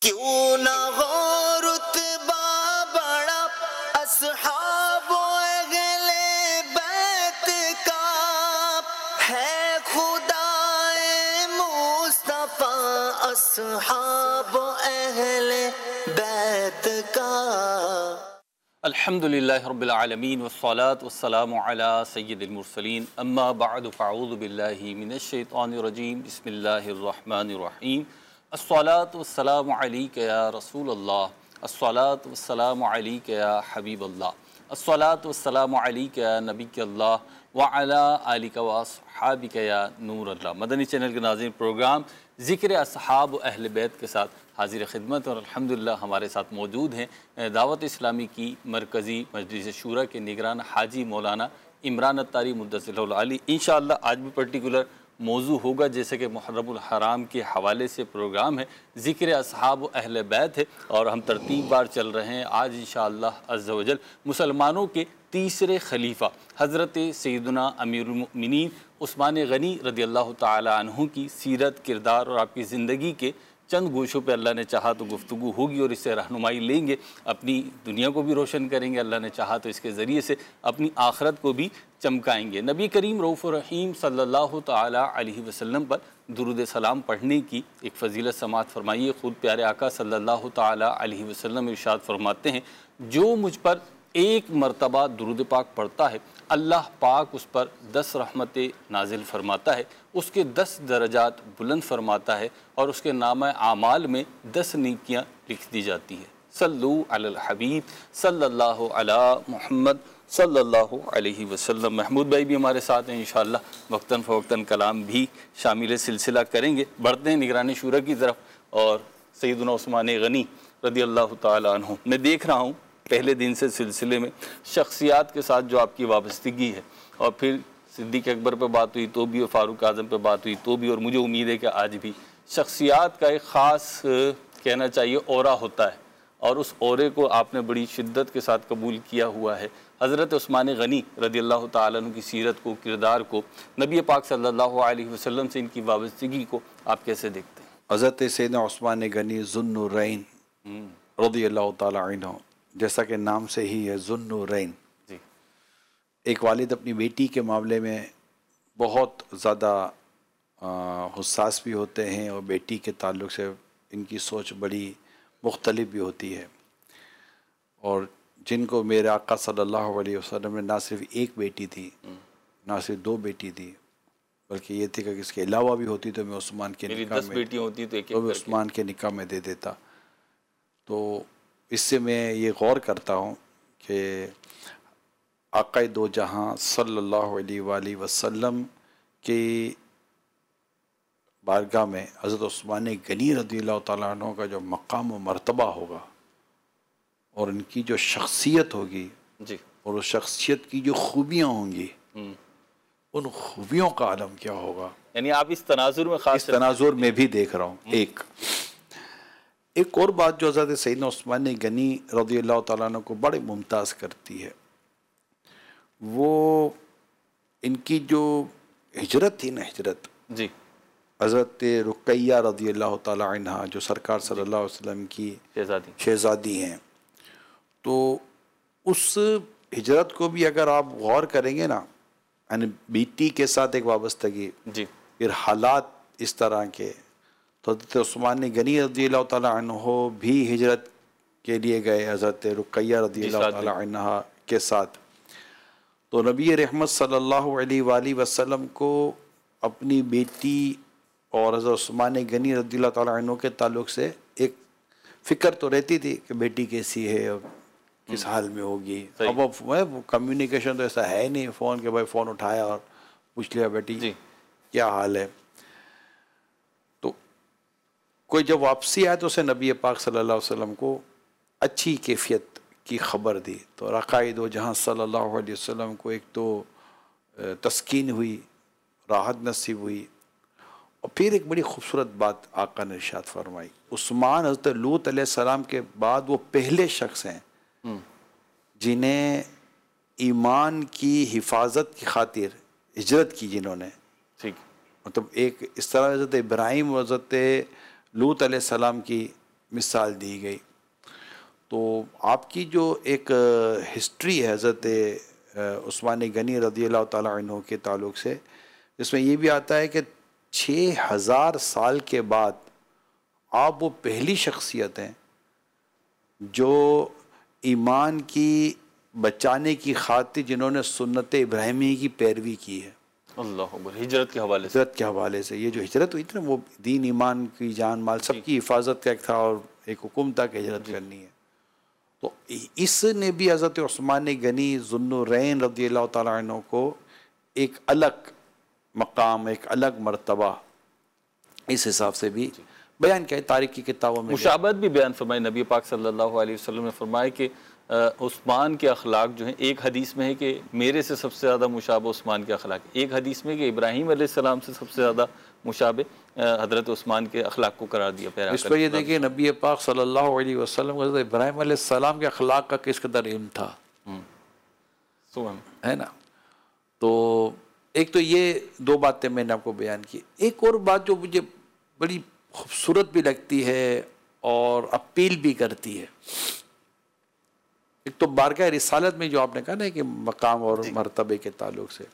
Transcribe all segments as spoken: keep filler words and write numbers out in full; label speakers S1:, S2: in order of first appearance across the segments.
S1: کیوں نہ ہو رتبہ بڑا اصحاب اہل بیت کا، ہے خدائے مصطفیٰ اصحاب اہل بیت کا۔
S2: الحمدللہ رب العالمین والصلاة والسلام علی سید المرسلین، اما بعد فاعوذ باللہ من الشیطان الرجیم، بسم اللہ الرحمن الرحیم۔ الصلاة والسلام علیک یا رسول اللہ، الصلاة والسلام علیک یا حبیب اللہ، الصلاة والسلام علیک یا نبی اللہ وعلی آلک واصحابک یا نور اللہ۔ مدنی چینل کے ناظرین، پروگرام ذکر اصحاب اہل بیت کے ساتھ حاضر خدمت، اور الحمدللہ ہمارے ساتھ موجود ہیں دعوت اسلامی کی مرکزی مجلس شورا کے نگران حاجی مولانا عمران اتاری مدثر العالی۔ انشاءاللہ آج بھی پرٹیکولر موضوع ہوگا، جیسے کہ محرم الحرام کے حوالے سے پروگرام ہے، ذکر اصحاب اہل بیت ہے، اور ہم ترتیب بار چل رہے ہیں۔ آج انشاءاللہ عز و جل مسلمانوں کے تیسرے خلیفہ حضرت سیدنا امیر المؤمنین عثمان غنی رضی اللہ تعالی عنہ کی سیرت، کردار اور آپ کی زندگی کے چند گوشوں پہ اللہ نے چاہا تو گفتگو ہوگی، اور اس سے رہنمائی لیں گے، اپنی دنیا کو بھی روشن کریں گے، اللہ نے چاہا تو اس کے ذریعے سے اپنی آخرت کو بھی چمکائیں گے۔ نبی کریم رؤوف الرحیم صلی اللہ تعالی علیہ وسلم پر درود سلام پڑھنے کی ایک فضیلت سماعت فرمائیے۔ خود پیارے آقا صلی اللہ تعالی علیہ وسلم ارشاد فرماتے ہیں، جو مجھ پر ایک مرتبہ درود پاک پڑھتا ہے، اللہ پاک اس پر دس رحمتیں نازل فرماتا ہے، اس کے دس درجات بلند فرماتا ہے، اور اس کے نامہ اعمال میں دس نیکیاں لکھ دی جاتی ہیں۔ صلو علی الحبیب صلی اللہ علی محمد صلی اللہ علیہ وسلم۔ محمود بھائی بھی ہمارے ساتھ ہیں، انشاءاللہ وقتاً فوقتاً کلام بھی شامل سلسلہ کریں گے۔ بڑھتے ہیں نگران شورا کی طرف، اور سیدنا عثمان غنی رضی اللہ تعالی عنہ، میں دیکھ رہا ہوں پہلے دن سے سلسلے میں شخصیات کے ساتھ جو آپ کی وابستگی ہے، اور پھر صدیق اکبر پہ بات ہوئی تو بھی، اور فاروق اعظم پہ بات ہوئی تو بھی، اور مجھے امید ہے کہ آج بھی شخصیات کا ایک خاص کہنا چاہیے اورا ہوتا ہے، اور اس اورے کو آپ نے بڑی شدت کے ساتھ قبول کیا ہوا ہے۔ حضرت عثمان غنی رضی اللہ تعالیٰ عنہ کی سیرت کو، کردار کو، نبی پاک صلی اللہ علیہ وسلم سے ان کی وابستگی کو آپ کیسے دیکھتے ہیں؟
S3: حضرت سیدنا عثمان غنی ذو النورین رضی اللہ تعالیٰ عنہ، جیسا کہ نام سے ہی ہے ذو النورین،
S2: جی،
S3: ایک والد اپنی بیٹی کے معاملے میں بہت زیادہ حساس بھی ہوتے ہیں، اور بیٹی کے تعلق سے ان کی سوچ بڑی مختلف بھی ہوتی ہے، اور جن کو میرے آقا صلی اللہ علیہ وسلم نے نہ صرف ایک بیٹی تھی، نہ صرف دو بیٹی تھی، بلکہ یہ تھی کہ اس کے علاوہ بھی ہوتی تو میں عثمان کے نکاح
S2: دس
S3: میں
S2: بیٹیاں ہوتی تو ایک
S3: تو میں عثمان کے نکاح میں دے دیتا۔ تو اس سے میں یہ غور کرتا ہوں کہ آقا دو جہاں صلی اللہ علیہ وآلہ وسلم کی بارگاہ میں حضرت عثمان غنی رضی اللہ تعالیٰ عنہ کا جو مقام و مرتبہ ہوگا، اور ان کی جو شخصیت ہوگی،
S2: جی،
S3: اور اس شخصیت کی جو خوبیاں ہوں گی، ان خوبیوں کا عالم کیا ہوگا،
S2: یعنی آپ اس تناظر میں خاص
S3: اس تناظر میں بھی دیکھ رہا ہوں۔ ایک ایک اور بات جو حضرت سیدنا عثمان غنی رضی اللہ تعالیٰ عنہ کو بڑے ممتاز کرتی ہے، وہ ان کی جو ہجرت تھی نا، ہجرت،
S2: جی،
S3: حضرت رقیہ رضی اللہ تعالیٰ عنہ جو سرکار صلی اللہ علیہ وسلم کی
S2: شہزادی
S3: شہزادی ہیں، تو اس ہجرت کو بھی اگر آپ غور کریں گے نا، یعنی بیٹی کے ساتھ ایک وابستگی،
S2: جی،
S3: پھر حالات اس طرح کے، تو حضرت عثمان غنی رضی اللہ تعالیٰ عنہ بھی ہجرت کے لیے گئے حضرت رقیہ رضی اللہ تعالیٰ عنہ کے ساتھ، تو نبی رحمت صلی اللہ علیہ وآلہ وسلم کو اپنی بیٹی اور حضرت عثمان غنی رضی اللہ تعالیٰ عنہ کے تعلق سے ایک فکر تو رہتی تھی کہ بیٹی کیسی ہے، اب کس حال میں ہوگی۔ اب وہ کمیونیکیشن تو ایسا ہے نہیں، فون کے بھائی فون اٹھایا اور پوچھ لیا بیٹی
S2: جی،
S3: کیا حال ہے۔ تو کوئی جب واپسی آئے تو اسے نبی پاک صلی اللہ علیہ وسلم کو اچھی کیفیت کی خبر دی، تو رقائے دو جہاں صلی اللہ علیہ وسلم کو ایک تو تسکین ہوئی، راحت نصیب ہوئی، اور پھر ایک بڑی خوبصورت بات آقا نے ارشاد فرمائی، عثمان حضرت لوط علیہ السلام کے بعد وہ پہلے شخص ہیں جنہیں ایمان کی حفاظت کی خاطر ہجرت کی، جنہوں نے
S2: ٹھیک،
S3: مطلب ایک اس طرح حضرت ابراہیم و حضرت لوط علیہ السلام کی مثال دی گئی. تو آپ کی جو ایک ہسٹری ہے حضرت عثمان غنی رضی اللہ تعالیٰ عنہ کے تعلق سے، اس میں یہ بھی آتا ہے کہ چھ ہزار سال کے بعد آپ وہ پہلی شخصیت ہیں جو ایمان کی بچانے کی خاطر جنہوں نے سنت ابراہیمی کی پیروی کی ہے.
S2: اللہ اکبر. ہجرت کے حوالے سے.
S3: ہجرت کے حوالے سے یہ جو ہجرت ہوئی تھی نا، وہ دین ایمان کی جان مال سب کی حفاظت کا ایک تھا اور ایک حکم تھا کہ ہجرت کرنی ہے. تو اس نے بھی حضرت عثمان غنی ذو النورین رضی اللہ تعالیٰ عنہ کو ایک الگ مقام، ایک الگ مرتبہ اس حساب سے بھی بیان کیا ہے تاریخ کی کتابوں میں.
S2: مشابہت بھی بیان فرمائی. نبی پاک صلی اللہ علیہ وسلم نے فرمایا کہ عثمان کے اخلاق جو ہیں، ایک حدیث میں ہے کہ میرے سے سب سے زیادہ مشابہ عثمان کے اخلاق، ایک حدیث میں کہ ابراہیم علیہ السلام سے سب سے زیادہ مشابہ حضرت عثمان کے اخلاق کو قرار دیا. پیرا
S3: اس پہ یہ دیکھیں نبی پاک صلی اللہ علیہ وسلم حضرت ابراہیم علیہ السلام کے اخلاق کا کس قدر علم تھا، ہے نا. تو ایک تو یہ دو باتیں میں نے آپ کو بیان کی. ایک اور بات جو مجھے بڑی خوبصورت بھی لگتی ہے اور اپیل بھی کرتی ہے، ایک تو بارگاہ رسالت میں جو آپ نے کہا نا کہ مقام اور مرتبے کے تعلق سے،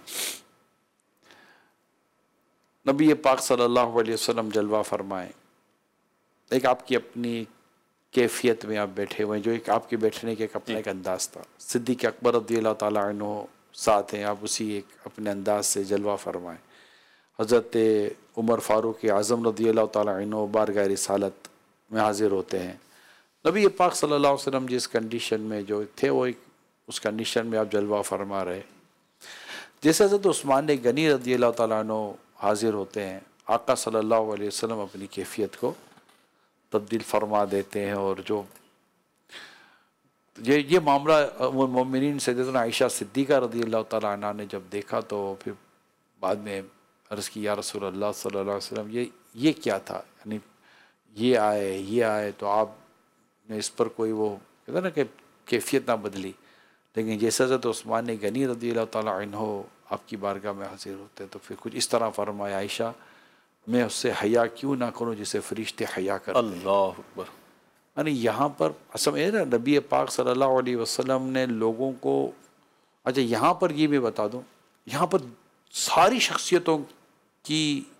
S3: نبی پاک صلی اللہ علیہ وسلم جلوہ فرمائیں. ایک آپ کی اپنی کیفیت میں آپ بیٹھے ہوئے ہیں، جو ایک آپ کے بیٹھنے کے ایک اپنا ایک انداز تھا. صدیق اکبر رضی اللہ تعالیٰ عنہ ساتھ ہیں، آپ اسی ایک اپنے انداز سے جلوہ فرمائیں. حضرت عمر فاروق اعظم رضی اللہ تعالیٰ عنہ بارگاہ رسالت میں حاضر ہوتے ہیں. نبی پاک صلی اللہ علیہ وسلم جس کنڈیشن میں جو تھے وہ ایک اس کنڈیشن میں آپ جلوہ فرما رہے. جیسے حضرت عثمان غنی رضی اللہ تعالیٰ عنہ حاضر ہوتے ہیں، آقا صلی اللہ علیہ وسلم اپنی کیفیت کو تبدیل فرما دیتے ہیں. اور جو یہ یہ معاملہ ام المومنین سیدتنا عائشہ صدیقہ رضی اللہ تعالیٰ عنہ نے جب دیکھا تو پھر بعد میں عرض کی یا رسول اللہ صلی اللہ علیہ وسلم یہ یہ کیا تھا، یعنی یہ آئے یہ آئے تو آپ نے اس پر کوئی وہ کہتا نا کہ کیفیت نہ بدلی. لیکن جیسے حضرت عثمان غنی رضی اللہ تعالیٰ عنہ آپ کی بارگاہ میں حاضر ہوتے تو پھر کچھ اس طرح فرمایا، عائشہ میں اس سے حیا کیوں نہ کروں جسے فرشتے حیا کرتے.
S2: اللہ اکبر.
S3: یعنی یہاں پر اصل ہے نا نبی پاک صلی اللہ علیہ وسلم نے لوگوں کو، اچھا یہاں پر یہ بھی بتا دوں، یہاں پر ساری شخصیتوں کی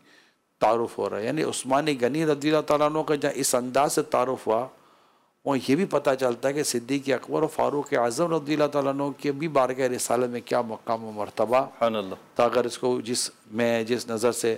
S3: تعارف ہو رہا ہے. یعنی عثمان غنی رضی اللہ تعالیٰ عنہ کا جہاں اس انداز سے تعارف ہوا، اور یہ بھی پتہ چلتا ہے کہ صدیق اکبر و فاروق اعظم رضی اللہ تعالیٰ عنہ کے بھی بارگاہ رسالت میں کیا مقام و مرتبہ
S2: سبحان اللہ
S3: تھا. اگر اس کو جس میں جس نظر سے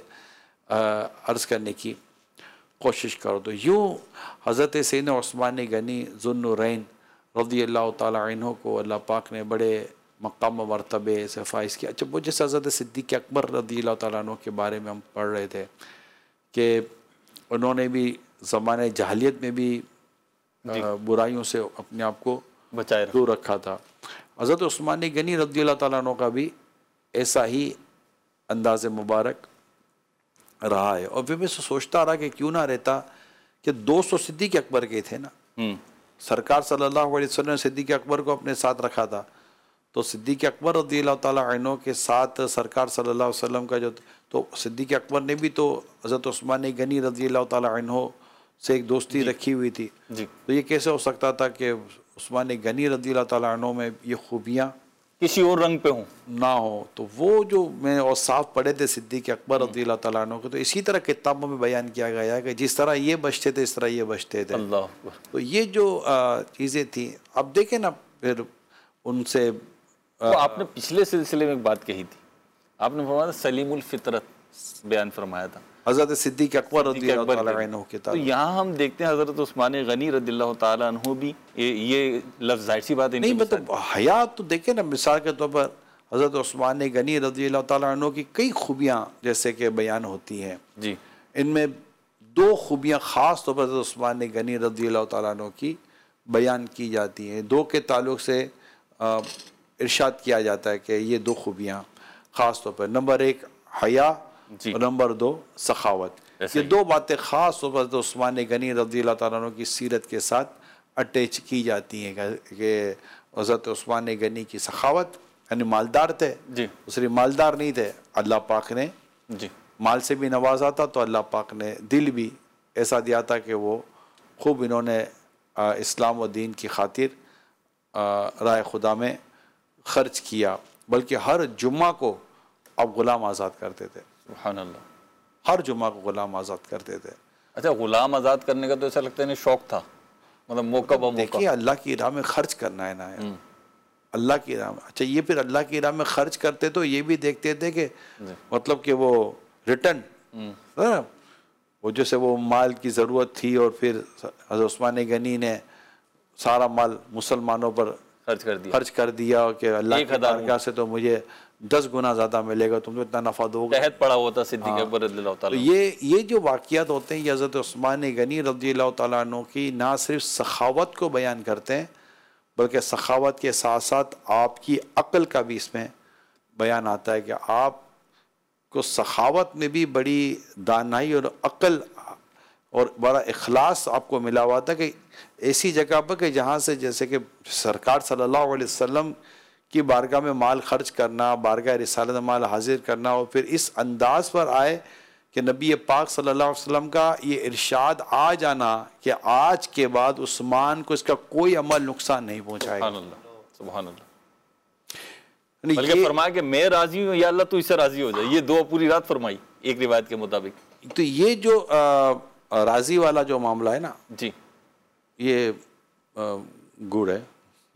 S3: عرض کرنے کی کوشش کرو تو یوں حضرت سیدنا عثمان غنی ذو النورین رضی اللہ تعالیٰ عنہ کو اللہ پاک نے بڑے مقام و مرتبے سے فائز کیا. اچھا وہ جیسے حضرت صدیق اکبر رضی اللہ تعالیٰ عنہ کے بارے میں ہم پڑھ رہے تھے کہ انہوں نے بھی زمانۂ جاہلیت میں بھی برائیوں سے اپنے آپ کو
S2: بچائے
S3: دور رکھا تھا. حضرت عثمان غنی رضی اللہ تعالیٰ عنہ کا بھی ایسا ہی انداز مبارک رہا ہے. اور پھر میں سوچتا رہا کہ کیوں نہ رہتا کہ دو سو صدیق اکبر کے تھے نا، سرکار صلی اللہ علیہ وسلم نے صدیق اکبر کو اپنے ساتھ رکھا تھا، تو صدیق اکبر رضی اللہ تعالیٰ عنہ کے ساتھ سرکار صلی اللہ علیہ وسلم کا جو تو صدیق اکبر نے بھی تو حضرت عثمان غنی رضی اللہ تعالیٰ عنہ سے ایک دوستی جی. رکھی ہوئی تھی جی. تو یہ کیسے ہو سکتا تھا کہ عثمان غنی رضی اللہ تعالیٰ عنہ میں یہ خوبیاں
S2: کسی اور رنگ پہ ہوں
S3: نہ ہوں؟ تو وہ جو میں اور صاف پڑھے تھے صدیق اکبر رضی اللہ تعالیٰ عنہ کو، تو اسی طرح کتابوں میں بیان کیا گیا ہے کہ جس طرح یہ بچتے تھے اس طرح یہ بچتے تھے.
S2: اللہ.
S3: تو یہ جو چیزیں تھیں، اب دیکھیں نا پھر ان سے
S2: آپ نے پچھلے سلسلے میں ایک بات کہی تھی، آپ نے فرمایا سلیم الفطرت بیان فرمایا تھا
S3: حضرت صدیق اکبر رضی اللہ تعالیٰ عنہ کے
S2: تعلق. تو یہاں ہم دیکھتے ہیں حضرت عثمان غنی رضی اللہ تعالیٰ عنہ بھی یہ لفظ ظاہر سی بات
S3: نہیں، مطلب حیا تو دیکھیں نا، مثال کے طور پر حضرت عثمان غنی رضی اللہ تعالیٰ عنہ کی کئی خوبیاں جیسے کہ بیان ہوتی ہیں
S2: جی.
S3: ان میں دو خوبیاں خاص طور پر حضرت عثمان غنی رضی اللہ تعالیٰ عنہ کی بیان کی جاتی ہیں. دو کے تعلق سے ارشاد کیا جاتا ہے کہ یہ دو خوبیاں خاص طور پر، نمبر ایک حیا جی. اور نمبر دو سخاوت. یہ دو باتیں خاص طور پر عثمان غنی رضی اللہ تعالیٰ عنہ کی سیرت کے ساتھ اٹیچ کی جاتی ہیں کہ حضرت عثمان غنی کی سخاوت، یعنی مالدار تھے جی. صرف مالدار نہیں تھے، اللہ پاک نے جی. مال سے بھی نوازا تھا، تو اللہ پاک نے دل بھی ایسا دیا تھا کہ وہ خوب انہوں نے اسلام و دین کی خاطر رائے خدا میں خرچ کیا، بلکہ ہر جمعہ کو اب غلام آزاد کرتے تھے.
S2: سبحان اللہ.
S3: ہر جمعہ کو غلام آزاد کرتے تھے.
S2: اچھا، غلام آزاد کرنے کا تو ایسا لگتا ہے نہیں شوق تھا، مطلب موقع بموقع.
S3: دیکھیے اللہ کی راہ میں خرچ کرنا ہے نا یار. اللہ کی راہ میں. اچھا یہ پھر اللہ کی راہ میں خرچ کرتے تو یہ بھی دیکھتے تھے کہ مطلب کہ وہ ریٹرن، وہ جیسے وہ مال کی ضرورت تھی اور پھر حضرت عثمان غنی نے سارا مال مسلمانوں پر
S2: خرچ کر دیا
S3: خرچ کر دیا کہ اللہ کی بارگاہ سے تو مجھے دس گنا زیادہ ملے گا، تم تو اتنا نفع دو گے.
S2: قحط پڑا ہوا تھا صدیق اکبر رضی اللہ تعالیٰ.
S3: یہ یہ جو واقعات ہوتے ہیں یہ حضرت عثمان غنی رضی اللہ تعالیٰ عنہ کی نہ صرف سخاوت کو بیان کرتے ہیں بلکہ سخاوت کے ساتھ ساتھ آپ کی عقل کا بھی اس میں بیان آتا ہے کہ آپ کو سخاوت میں بھی بڑی دانائی اور عقل اور بڑا اخلاص آپ کو ملا ہوا تھا کہ ایسی جگہ پر کہ جہاں سے جیسے کہ سرکار صلی اللہ علیہ وسلم کی بارگاہ میں مال خرچ کرنا، بارگاہ رسالت میں مال حاضر کرنا، اور پھر اس انداز پر آئے کہ نبی پاک صلی اللہ علیہ وسلم کا یہ ارشاد آ جانا کہ آج کے بعد عثمان کو اس کا کوئی عمل نقصان نہیں پہنچائے گا.
S2: سبحان اللہ سبحان اللہ. بلکہ فرمایا کہ میں راضی ہوں یا اللہ تو اس سے راضی ہو جائے، یہ دعا پوری رات فرمائی ایک روایت کے مطابق.
S3: تو یہ جو راضی والا جو معاملہ ہے نا
S2: جی،
S3: یہ گڑ ہے.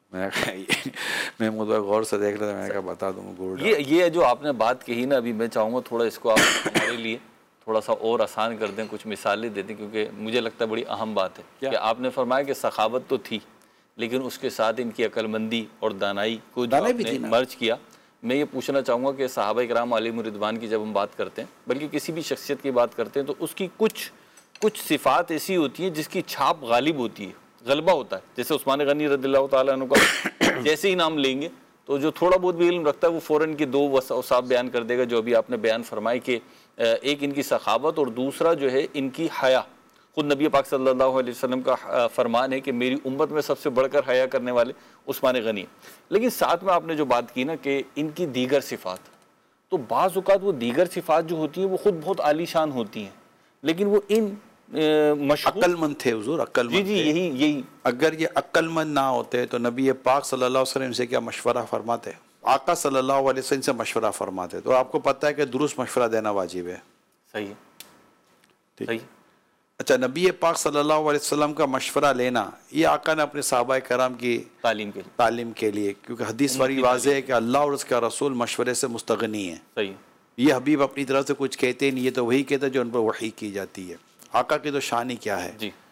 S3: میں مجھے غور سے دیکھ رہا تھا، میں نے کہا بتا دوں گڑ.
S2: یہ یہ جو آپ نے بات کہی نا، ابھی میں چاہوں گا تھوڑا اس کو آپ ہمارے لیے تھوڑا سا اور آسان کر دیں، کچھ مثالیں دے دیں، کیونکہ مجھے لگتا ہے بڑی اہم بات ہے کہ آپ نے فرمایا کہ سخاوت تو تھی لیکن اس کے ساتھ ان کی عقل مندی اور دانائی کو جو آپ نے مرج کیا. میں یہ پوچھنا چاہوں گا کہ صحابہ کرام علیہم رضوان کی جب ہم بات کرتے ہیں، بلکہ کسی بھی شخصیت کی بات کرتے ہیں، تو اس کی کچھ کچھ صفات ایسی ہوتی ہیں جس کی چھاپ غالب ہوتی ہے، غلبہ ہوتا ہے. جیسے عثمان غنی رضی اللہ تعالیٰ عنہ کا جیسے ہی نام لیں گے تو جو تھوڑا بہت بھی علم رکھتا ہے وہ فوراً کی دو اوصاف بیان کر دے گا جو ابھی آپ نے بیان فرمائی، کہ ایک ان کی سخاوت اور دوسرا جو ہے ان کی حیا. خود نبی پاک صلی اللہ علیہ وسلم کا فرمان ہے کہ میری امت میں سب سے بڑھ کر حیا کرنے والے عثمان غنی. لیکن ساتھ میں آپ نے جو بات کی نا کہ ان کی دیگر صفات، تو بعض اوقات وہ دیگر صفات جو ہوتی ہیں وہ خود بہت عالی شان ہوتی ہیں، لیکن وہ ان
S3: عقل مند تھے حضور، عقل مند.
S2: جی جی یہی یہی
S3: اگر یہ عقل مند نہ ہوتے تو نبی پاک صلی اللہ علیہ وسلم سے کیا مشورہ فرماتے؟ آقا صلی اللہ علیہ وسلم سے مشورہ فرماتے. تو آپ کو پتہ ہے کہ درست مشورہ دینا واجب ہے.
S2: صحیح ہے،
S3: ٹھیک.
S2: صحیح.
S3: اچھا، نبی پاک صلی اللہ علیہ وسلم کا مشورہ لینا یہ آقا نے اپنے صحابہ کرام کی
S2: تعلیم کے لیے
S3: تعلیم کے لیے، کیونکہ حدیث والی واضح ہے کہ اللہ اور اس کا رسول مشورے سے مستغنی ہے.
S2: صحیح.
S3: یہ حبیب اپنی طرف سے کچھ کہتے ہی نہیں، یہ تو وہی کہتے جو ان پر وحی کی جاتی ہے. آقا کی تو شان ہی کیا ہے.
S2: جی.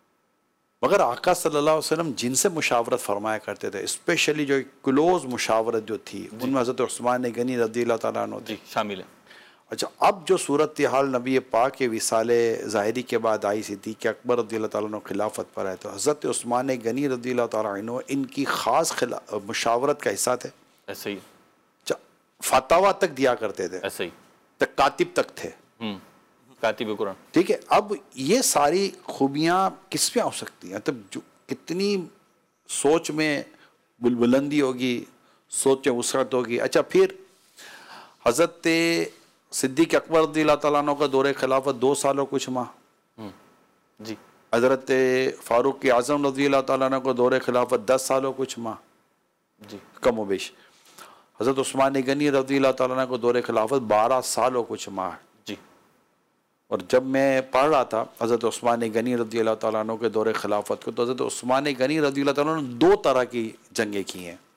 S3: مگر آقا صلی اللہ علیہ وسلم جن سے مشاورت فرمایا کرتے تھے، اسپیشلی جو کلوز مشاورت جو تھی ان میں حضرت عثمان غنی رضی اللہ تعالیٰ عنہ
S2: جی شامل ہے.
S3: اچھا، اب جو صورتحال نبی پاک کے وصال ظاہری کے بعد آئی، صدیق اکبر رضی اللہ تعالیٰ عنہ خلافت پر آئے، تو حضرت عثمان غنی رضی اللہ تعالیٰ عنہ ان کی خاص مشاورت کا حصہ تھے.
S2: ایسے ہی.
S3: اچھا، فتاوا تک دیا کرتے تھے،
S2: ایسے ہی.
S3: تک کاتب تک تھے.
S2: ہوں کاتب قرآن.
S3: ٹھیک ہے. اب یہ ساری خوبیاں کس میں ہو سکتی ہیں؟ تب جو کتنی سوچ میں بلبلندی ہوگی، سوچ میں وسعت ہوگی. اچھا، پھر حضرت صدیق اکبر رضی اللہ تعالیٰ عنہ کا دور خلافت دو سال اور کچھ ماہ.
S2: جی.
S3: حضرت فاروق اعظم رضی اللہ تعالیٰ عنہ کا دور خلافت دس سال اور کچھ ماہ.
S2: جی.
S3: کم و بیش. حضرت عثمان غنی رضی اللہ تعالیٰ عنہ کا دور خلافت بارہ سال اور کچھ ماہ.
S2: جی.
S3: اور جب میں پڑھ رہا تھا حضرت عثمان غنی رضی اللہ تعالیٰ عنہ کے دور خلافت کو، تو حضرت عثمان غنی رضی اللہ تعالیٰ عنہ نے دو طرح کی جنگیں کی ہیں.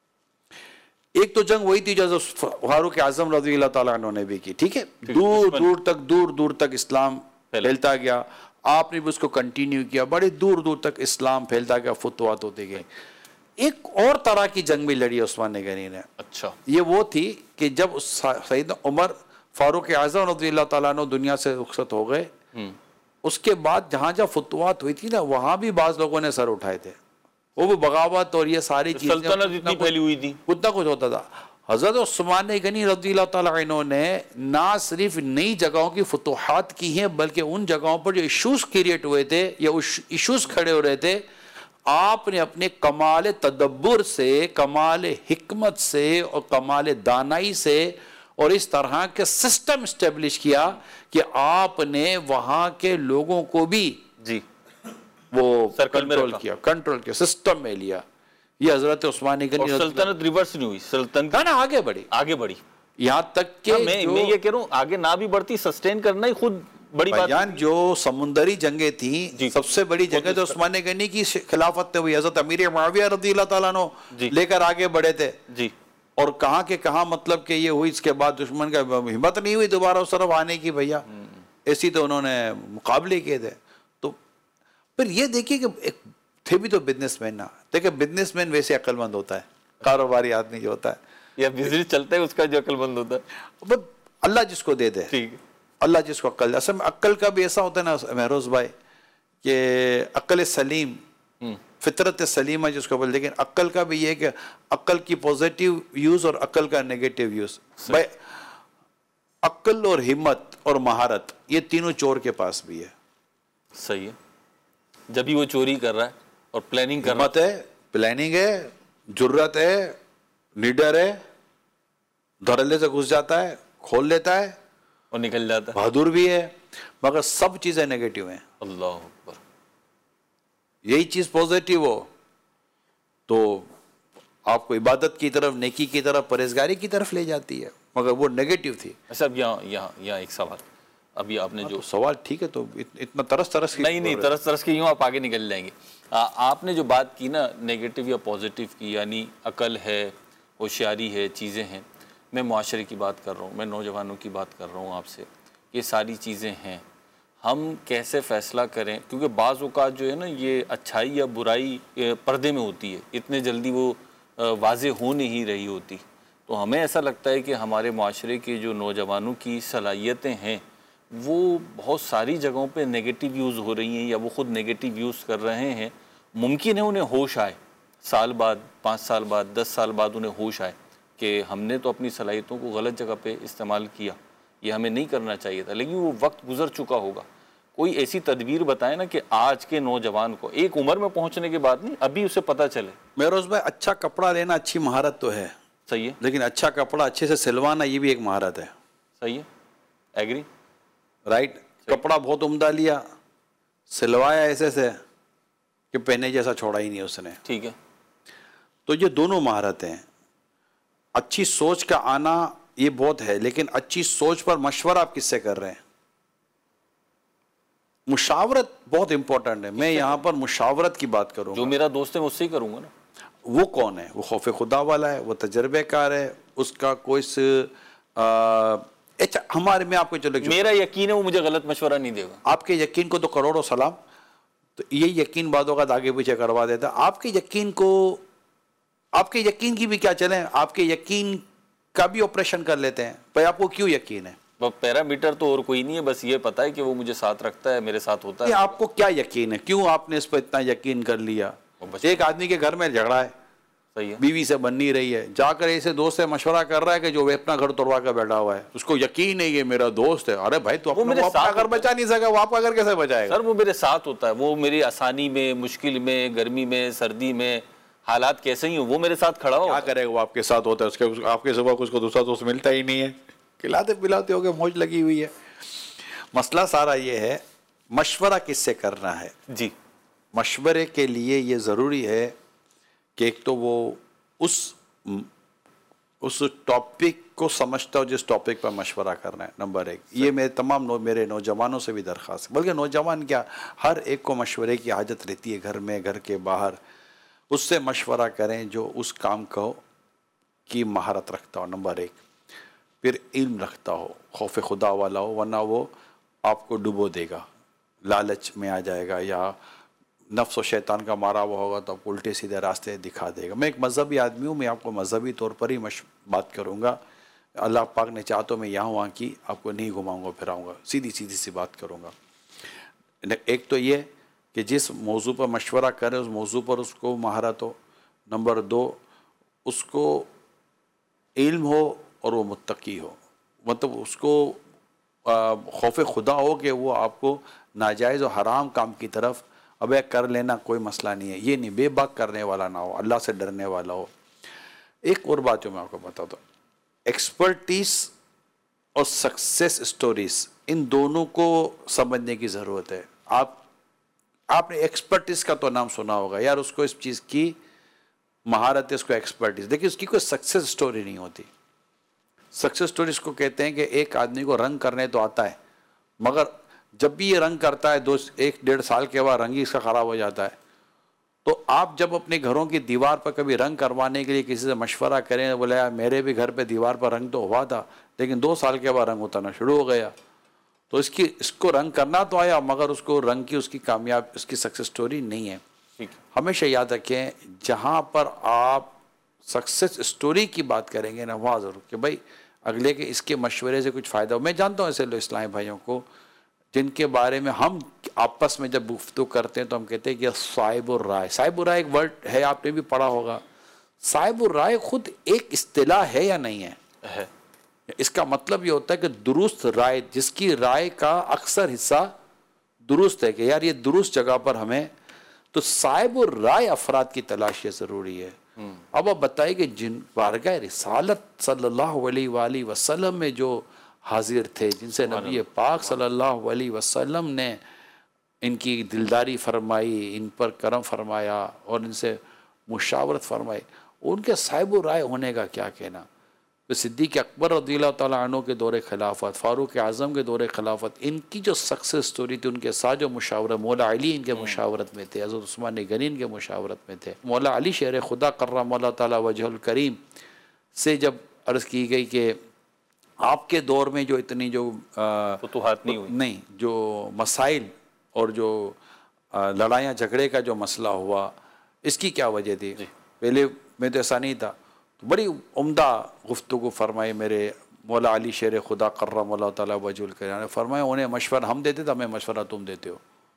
S3: ایک تو جنگ وہی تھی جو حضرت فاروق اعظم رضی اللہ تعالیٰ عنہ نے بھی کی. ٹھیک ہے. دور دور تک دور دور تک اسلام پھیلتا گیا، آپ نے بھی اس کو کنٹینیو کیا، بڑے دور دور تک اسلام پھیلتا گیا، فتوحات ہوتے گئے. ایک اور طرح کی جنگ بھی لڑی عثمان غنی نے.
S2: اچھا.
S3: یہ وہ تھی کہ جب سیدنا عمر فاروق اعظم رضی اللہ تعالیٰ عنہ دنیا سے رخصت ہو گئے، اس کے بعد جہاں جہاں فتوحات ہوئی تھی نا وہاں بھی بعض لوگوں نے سر اٹھائے تھے، وہ بھی بغاوت اور یہ ساری چیزیں،
S2: سلطنت اتنی پھیلی ہوئی تھی،
S3: اتنا کچھ ہوتا تھا. حضرت عثمان غنی رضی اللہ تعالیٰ عنہ نے نہ صرف نئی جگہوں کی فتوحات کی ہیں بلکہ ان جگہوں پر جو ایشوز کریٹ ہوئے تھے یا ایشوز کھڑے ہو رہے تھے، آپ نے اپنے کمال تدبر سے، کمال حکمت سے اور کمال دانائی سے اور اس طرح کے سسٹم اسٹیبلش کیا کہ آپ نے وہاں کے لوگوں کو بھی
S2: جی
S3: وہ
S2: سرکل میں
S3: کنٹرول
S2: رکھا.
S3: کیا کنٹرول کیا سسٹم میں لیا. یہ حضرت عثمان
S2: اور
S3: غنی
S2: سلطنت ریورس نہیں ہوئی, سلطنت
S3: نا آگے بڑھی,
S2: آگے بڑھی.
S3: یہاں تک کہ
S2: میں
S3: جو
S2: میں یہ کہہ رہا ہوں آگے نہ بھی بڑھتی, سسٹین کرنا ہی خود بڑی بات.
S3: جان جو سمندری جنگیں تھیں,
S2: جی.
S3: سب سے بڑی جنگیں تو عثمان غنی کی خلافت میں ہوئی. حضرت امیر معاویہ رضی اللہ تعالیٰ عنہ لے کر آگے بڑھے تھے,
S2: جی.
S3: اور کہاں کے کہاں مطلب کہ یہ ہوئی, اس کے بعد دشمن کا ہمت نہیں ہوئی دوبارہ اس طرف آنے کی بھیا, ایسی تو انہوں نے مقابلے کیے تھے. تو پھر یہ دیکھیے کہ ایک تھے بھی تو بزنس مین, نہ دیکھیں بزنس مین ویسے عقل مند ہوتا ہے, کاروباری آدمی جو ہوتا ہے
S2: یا بزنس چلتا ہے اس کا جو عقل مند ہوتا ہے,
S3: بس اللہ جس کو دے دے,
S2: ٹھیک ہے,
S3: اللہ جس کو عقل دے. اصل میں عقل کا بھی ایسا ہوتا ہے نا مہروز بھائی کہ عقل سلیم, فطرت سلیمہ جس کو بولتے, لیکن عقل کا بھی یہ ہے کہ عقل کی پوزیٹیو یوز اور عقل کا نیگیٹیو یوز. بھائی عقل اور ہمت اور مہارت یہ تینوں چور کے پاس بھی ہے.
S2: صحیح ہے, جبھی وہ چوری کر رہا ہے اور پلاننگ کر رہا
S3: ہمت ہے, پلاننگ ہے, جرت ہے, نیڈر ہے, دھڑلے سے گھس جاتا ہے, کھول لیتا ہے
S2: اور نکل جاتا ہے.
S3: بہادر بھی ہے, مگر سب چیزیں نیگیٹو ہیں.
S2: اللہ اکبر.
S3: یہی چیز پوزیٹیو ہو تو آپ کو عبادت کی طرف, نیکی کی طرف, پرہیزگاری کی طرف لے جاتی ہے, مگر وہ نیگیٹو تھی.
S2: اچھا اب یہاں یہاں یہاں ایک سوال, ابھی آپ نے جو
S3: سوال ٹھیک ہے, تو اتنا ترس ترس کی
S2: نہیں نہیں ترس ترس کے یوں آپ آگے نکل جائیں گے. آپ نے جو بات کی نا نیگیٹو یا پازیٹیو کی, یعنی عقل ہے, ہوشیاری ہے, چیزیں ہیں, میں معاشرے کی بات کر رہا ہوں, میں نوجوانوں کی بات کر رہا ہوں آپ سے, یہ ساری چیزیں ہیں, ہم کیسے فیصلہ کریں, کیونکہ بعض اوقات جو ہے نا یہ اچھائی یا برائی پردے میں ہوتی ہے, اتنے جلدی وہ واضح ہو نہیں رہی ہوتی. تو ہمیں ایسا لگتا ہے کہ ہمارے معاشرے کے جو نوجوانوں کی صلاحیتیں ہیں وہ بہت ساری جگہوں پہ نیگیٹیو یوز ہو رہی ہیں, یا وہ خود نیگیٹیو یوز کر رہے ہیں. ممکن ہے انہیں ہوش آئے, سال بعد, پانچ سال بعد, دس سال بعد انہیں ہوش آئے کہ ہم نے تو اپنی صلاحیتوں کو غلط جگہ پہ استعمال کیا, یہ ہمیں نہیں کرنا چاہیے تھا, لیکن وہ وقت گزر چکا ہوگا. کوئی ایسی تدبیر بتائیں نا کہ آج کے نوجوان کو, ایک عمر میں پہنچنے کے بعد نہیں, ابھی اسے پتہ چلے.
S3: مہروز بھائی اچھا کپڑا لینا اچھی مہارت تو ہے,
S2: صحیح ہے,
S3: لیکن اچھا کپڑا اچھے سے سلوانا یہ بھی ایک مہارت ہے.
S2: صحیح ہے, ایگری,
S3: رائٹ. کپڑا بہت عمدہ لیا, سلوایا ایسے سے کہ پہنے جیسا چھوڑا ہی نہیں اس نے.
S2: ٹھیک ہے,
S3: تو یہ دونوں مہارتیں ہیں. اچھی سوچ کا آنا یہ بہت ہے, لیکن اچھی سوچ پر مشورہ آپ کس سے کر رہے ہیں؟ مشاورت بہت امپورٹنٹ ہے. میں یہاں پر مشاورت کی بات کروں
S2: جو
S3: گا.
S2: میرا دوست ہے میں اس سے ہی کروں گا نا.
S3: وہ کون ہے؟ وہ خوف خدا والا ہے, وہ تجربے کار ہے, اس کا کوئی اچھا ہمارے میں آپ کو چلو
S2: میرا یقین ہے وہ مجھے غلط مشورہ نہیں دے گا.
S3: آپ کے یقین کو تو کروڑوں سلام, تو یہ یقین بعض اوقات آگے پیچھے کروا دیتا ہے. آپ کے یقین کو, آپ کے یقین کی بھی کیا چلیں, آپ کے یقین کا بھی آپریشن کر لیتے ہیں. بھائی آپ کو کیوں یقین ہے؟
S2: پیرامیٹر تو اور کوئی نہیں ہے, بس یہ پتا ہے کہ وہ مجھے ساتھ رکھتا ہے, میرے ساتھ ہوتا ہے.
S3: آپ کو کیا یقین ہے, کیوں آپ نے اس پہ اتنا یقین کر لیا؟ ایک آدمی کے گھر میں جھگڑا ہے,
S2: صحیح ہے,
S3: بیوی سے بن نہیں رہی ہے, جا کر ایسے دوست سے مشورہ کر رہا ہے کہ جو وہ اپنا گھر توڑوا کر بیٹھا ہوا ہے, اس کو یقین ہے یہ میرا دوست ہے. ارے بھائی تو اپنا اپنا گھر بچا نہیں سکا, وہ آپ کا گھر کیسے بچائے گا؟
S2: سر وہ میرے ساتھ ہوتا ہے, وہ میری آسانی میں, مشکل میں, گرمی میں, سردی میں, حالات کیسے ہی ہوں وہ میرے ساتھ کھڑا ہو.
S3: کیا کرے گا وہ آپ کے ساتھ ہوتا ہے, اس کے آپ کے سوا کچھ کو دوسرا دوست ملتا ہی نہیں ہے, کھلاتے پلاتے ہو کے موج لگی ہوئی ہے. مسئلہ سارا یہ ہے مشورہ کس سے کرنا ہے.
S2: جی,
S3: مشورے کے لیے یہ ضروری ہے کہ ایک تو وہ اس اس ٹاپک کو سمجھتا ہو جس ٹاپک پر مشورہ کرنا ہے, نمبر ایک. یہ میرے تمام نو میرے نوجوانوں سے بھی درخواست ہے, بلکہ نوجوان کیا ہر ایک کو مشورے کی حاجت رہتی ہے, گھر میں, گھر کے باہر. اس سے مشورہ کریں جو اس کام کو کی مہارت رکھتا ہو, نمبر ایک. پھر علم رکھتا ہو, خوف خدا والا ہو, ورنہ وہ آپ کو ڈبو دے گا, لالچ میں آ جائے گا, یا نفس و شیطان کا مارا ہوا ہوگا تو آپ کو الٹے سیدھے راستے دکھا دے گا. میں ایک مذہبی آدمی ہوں, میں آپ کو مذہبی طور پر ہی مش بات کروں گا. اللہ پاک نے چاہا تو میں یہاں وہاں کی آپ کو نہیں گھماؤں گا پھراؤں گا, سیدھی سیدھی سی بات کروں گا. ایک تو یہ کہ جس موضوع پر مشورہ کرے اس موضوع پر اس کو مہارت ہو. نمبر دو, اس کو علم ہو اور وہ متقی ہو, مطلب اس کو خوف خدا ہو کہ وہ آپ کو ناجائز و حرام کام کی طرف ابے کر لینا کوئی مسئلہ نہیں ہے, یہ نہیں, بے باک کرنے والا نہ ہو, اللہ سے ڈرنے والا ہو. ایک اور بات جو میں آپ کو بتاتا ہوں, ایکسپرٹیز اور سکسیس سٹوریز ان دونوں کو سمجھنے کی ضرورت ہے. آپ آپ نے ایکسپرٹیز کا تو نام سنا ہوگا یار، اس کو اس چیز کی مہارت ہے، اس کو ایکسپرٹیز، لیکن اس کی کوئی سکسیس سٹوری نہیں ہوتی. سکسیس سٹوری اس کو کہتے ہیں کہ ایک آدمی کو رنگ کرنے تو آتا ہے، مگر جب بھی یہ رنگ کرتا ہے دو ایک ڈیڑھ سال کے بعد رنگ ہی اس کا خراب ہو جاتا ہے. تو آپ جب اپنے گھروں کی دیوار پر کبھی رنگ کروانے کے لیے کسی سے مشورہ کریں، بولے یار میرے بھی گھر پہ دیوار پر رنگ تو ہوا تھا لیکن دو سال کے بعد رنگ اترنا شروع ہو گیا، تو اس کی اس کو رنگ کرنا تو آیا مگر اس کو رنگ کی اس کی کامیاب اس کی سکسیس سٹوری نہیں ہے. ہمیشہ یاد رکھیں جہاں پر آپ سکسیس سٹوری کی بات کریں گے نا وہاں ضرور کہ بھائی اگلے کے اس کے مشورے سے کچھ فائدہ ہو. میں جانتا ہوں ایسے لوگ اسلامی بھائیوں کو جن کے بارے میں ہم آپس میں جب گفتگو کرتے ہیں تو ہم کہتے ہیں کہ صاحب الرائے. صاحب الرائے ایک ورڈ ہے، آپ نے بھی پڑھا ہوگا. صاحب الرائے خود ایک اصطلاح ہے یا نہیں ہے؟ اس کا مطلب یہ ہوتا ہے کہ درست رائے، جس کی رائے کا اکثر حصہ درست ہے کہ یار یہ درست جگہ پر ہمیں، تو صاحب الرائے افراد کی تلاش یہ ضروری ہے. اب آپ بتائیے کہ جن بارگاہ رسالت صلی اللہ علیہ وآلہ وسلم میں جو حاضر تھے، جن سے نبی پاک صلی اللہ علیہ وسلم نے ان کی دلداری فرمائی، ان پر کرم فرمایا اور ان سے مشاورت فرمائی، ان کے صاحب الرائے ہونے کا کیا کہنا. تو صدیق اکبر رضی اللہ تعالیٰ عنہ کے دور خلافت، فاروق اعظم کے دور خلافت، ان کی جو سکسیس سٹوری تھی، ان کے ساتھ جو مشاورت، مولا علی ان کے مشاورت میں تھے، حضرت عثمان غنی ان کے مشاورت میں تھے، مولا علی شیر خدا کرم اللہ تعالیٰ وجہ الکریم سے جب عرض کی گئی کہ آپ کے دور میں جو اتنی جو
S2: فتوحات نہیں ہوئی،
S3: نہیں جو مسائل اور جو لڑائیاں جھگڑے کا جو مسئلہ ہوا، اس کی کیا وجہ تھی؟ پہلے میں تو ایسا نہیں تھا. تو بڑی عمدہ گفتگو فرمائی میرے مولا علی شیر خدا کرم اللہ تعالیٰ وجہ الکریم نے فرمایا انہیں مشورہ ہم دیتے تھے، ہمیں مشورہ تم دیتے ہو.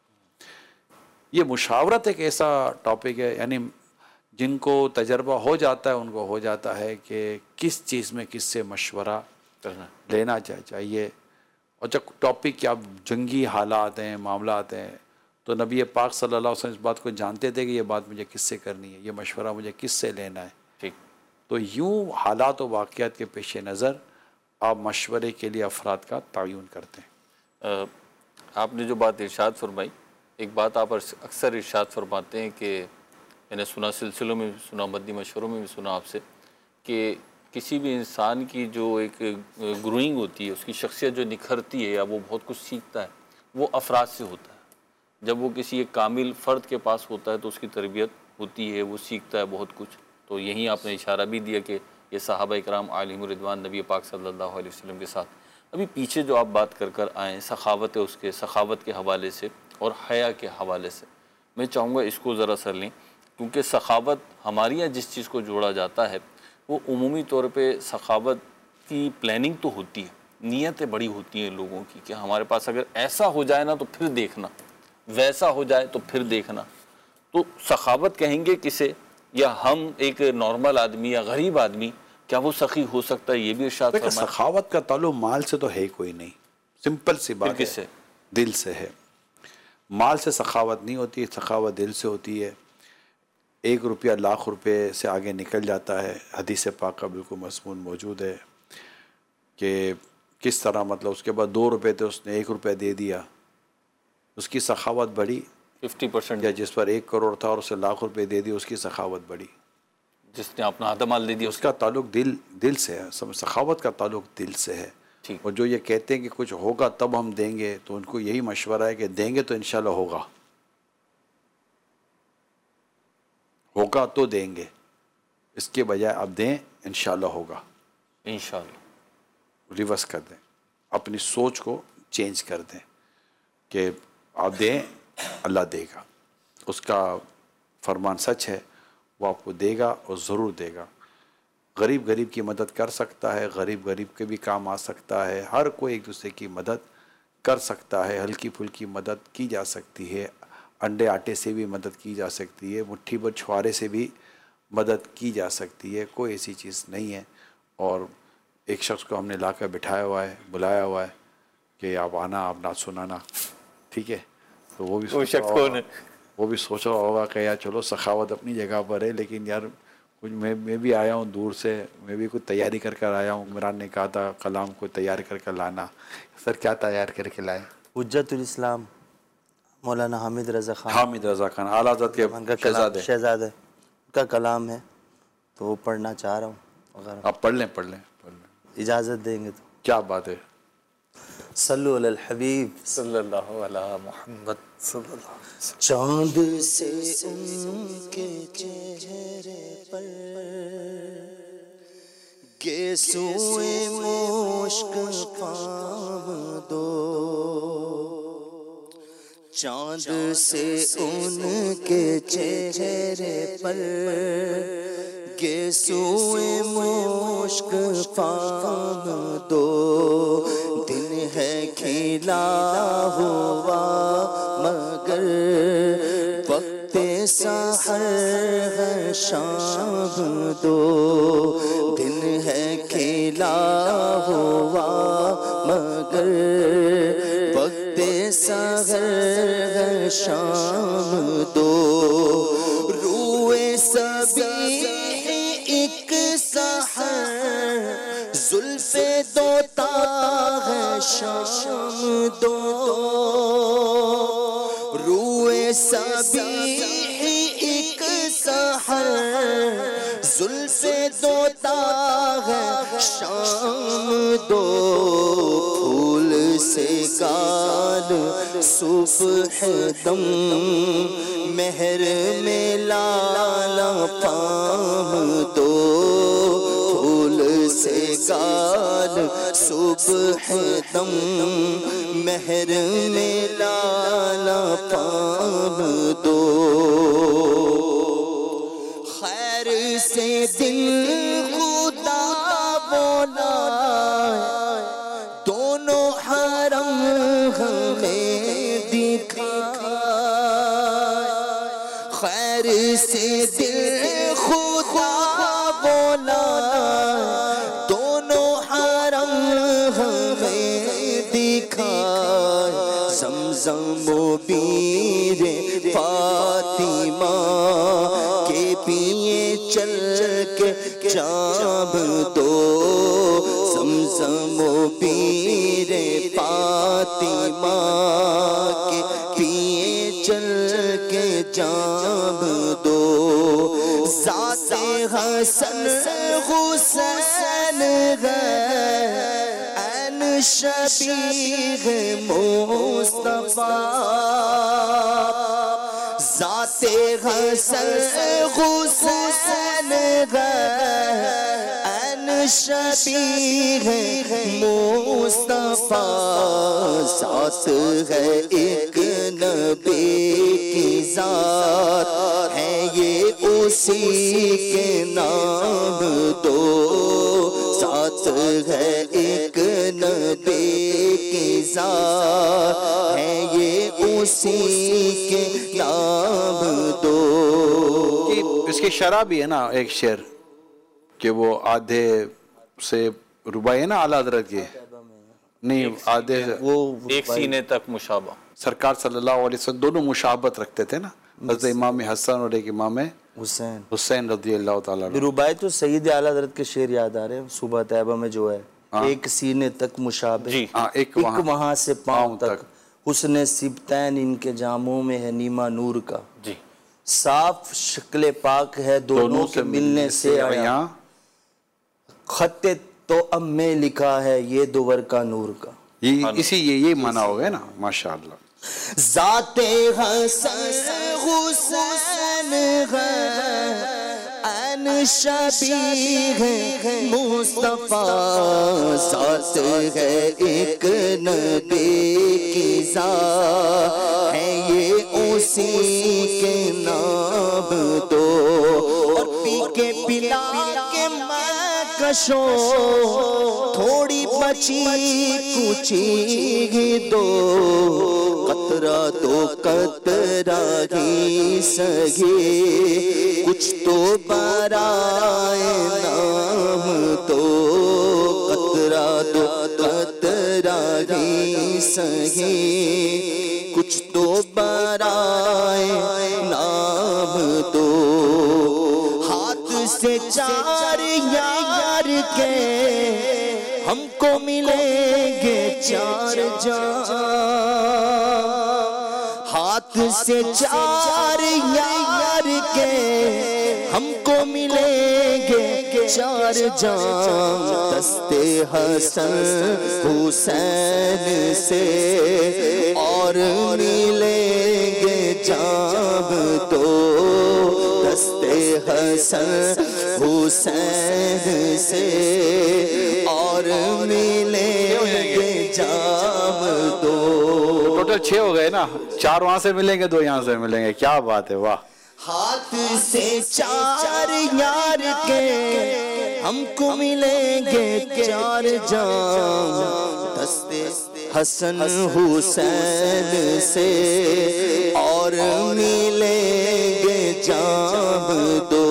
S3: یہ مشاورت ایک ایسا ٹاپک ہے، یعنی جن کو تجربہ ہو جاتا ہے ان کو ہو جاتا ہے کہ کس چیز میں کس سے مشورہ لینا چاہیے. اور جب ٹاپک کیا جنگی حالات ہیں، معاملات ہیں، تو نبی پاک صلی اللہ علیہ وسلم اس بات کو جانتے تھے کہ یہ بات مجھے کس سے کرنی ہے، یہ مشورہ مجھے کس سے لینا ہے.
S2: ٹھیک.
S3: تو یوں حالات و واقعات کے پیش نظر آپ مشورے کے لیے افراد کا تعین کرتے ہیں.
S2: آپ نے جو بات ارشاد فرمائی، ایک بات آپ اکثر ارشاد فرماتے ہیں کہ میں نے سنا، سلسلوں میں بھی سنا، مدنی مشوروں میں بھی سنا آپ سے، کہ کسی بھی انسان کی جو ایک گروئنگ ہوتی ہے، اس کی شخصیت جو نکھرتی ہے یا وہ بہت کچھ سیکھتا ہے، وہ افراد سے ہوتا ہے. جب وہ کسی ایک کامل فرد کے پاس ہوتا ہے تو اس کی تربیت ہوتی ہے، وہ سیکھتا ہے بہت کچھ. تو یہیں آپ نے اشارہ بھی دیا کہ یہ صحابہ اکرام علیہم الرضوان نبی پاک صلی اللہ علیہ وسلم کے ساتھ. ابھی پیچھے جو آپ بات کر کر آئیں سخاوت ہے، اس کے سخاوت کے حوالے سے اور حیا کے حوالے سے، میں چاہوں گا اس کو ذرا سر لیں، کیونکہ سخاوت ہمارے یہاں جس چیز کو جوڑا جاتا ہے وہ عمومی طور پہ سخاوت کی پلاننگ تو ہوتی ہے، نیتیں بڑی ہوتی ہیں لوگوں کی کہ ہمارے پاس اگر ایسا ہو جائے نا تو پھر دیکھنا، ویسا ہو جائے تو پھر دیکھنا. تو سخاوت کہیں گے کسے؟ یا ہم ایک نارمل آدمی یا غریب آدمی کیا وہ سخی ہو سکتا ہے؟ یہ بھی ارشاد فرمائیں.
S3: سخاوت کا تعلق مال سے تو ہے کوئی نہیں، سمپل سی بات ہے،
S2: کس سے؟
S3: دل سے ہے. مال سے سخاوت نہیں ہوتی، سخاوت دل سے ہوتی ہے. ایک روپیہ لاکھ روپے سے آگے نکل جاتا ہے. حدیث پاک کا بالکل مضمون موجود ہے کہ کس طرح، مطلب اس کے بعد دو روپے تھے اس نے ایک روپے دے دیا، اس کی سخاوت بڑی.
S2: ففٹی پرسینٹ
S3: یا جس پر ایک کروڑ تھا اور اسے لاکھ روپے دے دی، اس کی سخاوت بڑی.
S2: جس نے اپنا آدھا مال دے دیا
S3: اس کا تعلق دل دل سے ہے. سخاوت کا تعلق دل سے ہے. اور جو یہ کہتے ہیں کہ کچھ ہوگا تب ہم دیں گے، تو ان کو یہی مشورہ ہے کہ دیں گے تو انشاءاللہ ہوگا، ہوگا تو دیں گے، اس کے بجائے آپ دیں انشاءاللہ ہوگا.
S2: انشاءاللہ
S3: ریورس کر دیں، اپنی سوچ کو چینج کر دیں کہ آپ دیں اللہ دے گا. اس کا فرمان سچ ہے، وہ آپ کو دے گا اور ضرور دے گا. غریب غریب کی مدد کر سکتا ہے، غریب غریب کے بھی کام آ سکتا ہے. ہر کوئی ایک دوسرے کی مدد کر سکتا ہے. ہلکی پھلکی مدد کی جا سکتی ہے. انڈے آٹے سے بھی مدد کی جا سکتی ہے. مٹھی بھر چھوارے سے بھی مدد کی جا سکتی ہے. کوئی ایسی چیز نہیں ہے. اور ایک شخص کو ہم نے لا کر بٹھایا ہوا ہے، بلایا ہوا ہے کہ آپ آنا، آپ نعت سنانا، ٹھیک ہے. تو وہ بھی سوچ رہا ہوگا وہ بھی سوچ رہا ہوگا کہ یار چلو سخاوت اپنی جگہ پر ہے، لیکن یار کچھ میں میں بھی آیا ہوں دور سے، میں بھی کچھ تیاری کر کر آیا ہوں. عمران نے کہا تھا کلام کو تیار کر کر لانا. سر کیا تیار کر کے لائے؟
S1: حجت الاسلام مولانا حامد رضا خان
S3: حامد رضا خان اعلیٰ حضرت کے
S1: ان کا کلام
S3: شہزادے.
S1: شہزادہ ان کا کلام ہے تو وہ پڑھنا چاہ رہا ہوں. اگر
S3: آپ پڑھ لیں پڑھ لیں پڑھ لیں.
S1: اجازت دیں گے تو.
S3: کیا بات ہے.
S1: صلو علی الحبیب
S2: صلی اللہ علیہ محمد صلی اللہ علیہ وسلم.
S1: چاند سے ان کے چہرے پر گیسوئے مشک پام دو. چاند سے ان کے چہرے پر گیسوئے مشک پام دو. دن ہے کھلا ہوا مگر وقت سحر ہے شام دو. دن ہے کھلا ہوا مگر وقت سحر ہے شام دو. روئے صبیح ایک سحر زلف دوتا ہے شام دو. روئے صبیح ایک سحر زلف دوتا ہے شام دو. پھول سے گال صبح دم مہر میں لالا پام دو. پھول سے گال صبح دم مہر میں لالا پام دو. خیر سے دل خدا بولا دونوں حرم ہمیں دکھا. خیر سے دل خدا بولا دونوں حرم ہمیں دکھا. زمزم و بیر فاطمہ کے پیے چل کے جام دو. زمزم و بیر فاطمہ کے پیے چل کے جام دو. ذات حسن حسین ہے عین شبیہ مصطفیٰ. ذات حسن حسین ہے عین شبیہ مصطفیٰ. ذات ہے ایک نبی کی ذات ہے یہ اسی کے نام دو. ذات ہے ایک نبی کی ذات ہے یہ اسی کے نام دو.
S3: اس کی شرح بھی ہے نا ایک شعر کہ وہ آدھے سے ربائی ہے نا اعلیٰ حضرت کے نہیں آدھے
S1: وہ
S2: ایک سینے تک مشابہ.
S3: سرکار صلی اللہ علیہ وسلم دونوں مشابہت رکھتے تھے نا. حضرت امام حسن اور ایک امام
S1: حسین
S3: حسین رضی اللہ تعالیٰ عنہ.
S1: ربائی تو سید اعلیٰ حضرت کے شعر یاد آ رہے ہیں. صبح طیبہ میں جو ہے ایک سینے تک مشابہ ایک وہاں سے پاؤں تک حسن سبتین ان کے جاموں میں ہے نیما نور کا.
S2: جی
S1: صاف شکل پاک ہے دونوں کے ملنے سے آیا. خط تو اب میں لکھا ہے یہ دوور کا نور کا.
S3: اسی یہ یہ معنی ہو گیا نا ماشاءاللہ.
S1: ذات حسن حسین ہے عین شبیہ مصطفیٰ. ذات ہے ایک نبی کی ذات ہے یہ اسی کے نام دو. اور پی کے پلا کے میں کشو تھوڑی بچی کچی دو. قطرہ تو قطرہ ہی سگے کچھ تو برائے نام دو. قطرہ تو قطرہ ہی سگے کچھ تو برائے نام دو. ہاتھ سے چار یار کے ہم کو ملیں گے چار جان. ہاتھ سے چار یار کے ہم کو ملیں گے چار جام، دست حسن حسین سے اور ملیں گے جام دو، دست حسن حسین سے اور ملیں گے جام دو۔
S3: ٹوٹل چھ ہو گئے نا، چار وہاں سے ملیں گے، دو یہاں سے ملیں گے، کیا بات ہے، واہ۔
S1: ہاتھ سے چار یار کے ہم کو ملیں گے چار جام، دست حسن حسین سے اور ملیں گے جام دو،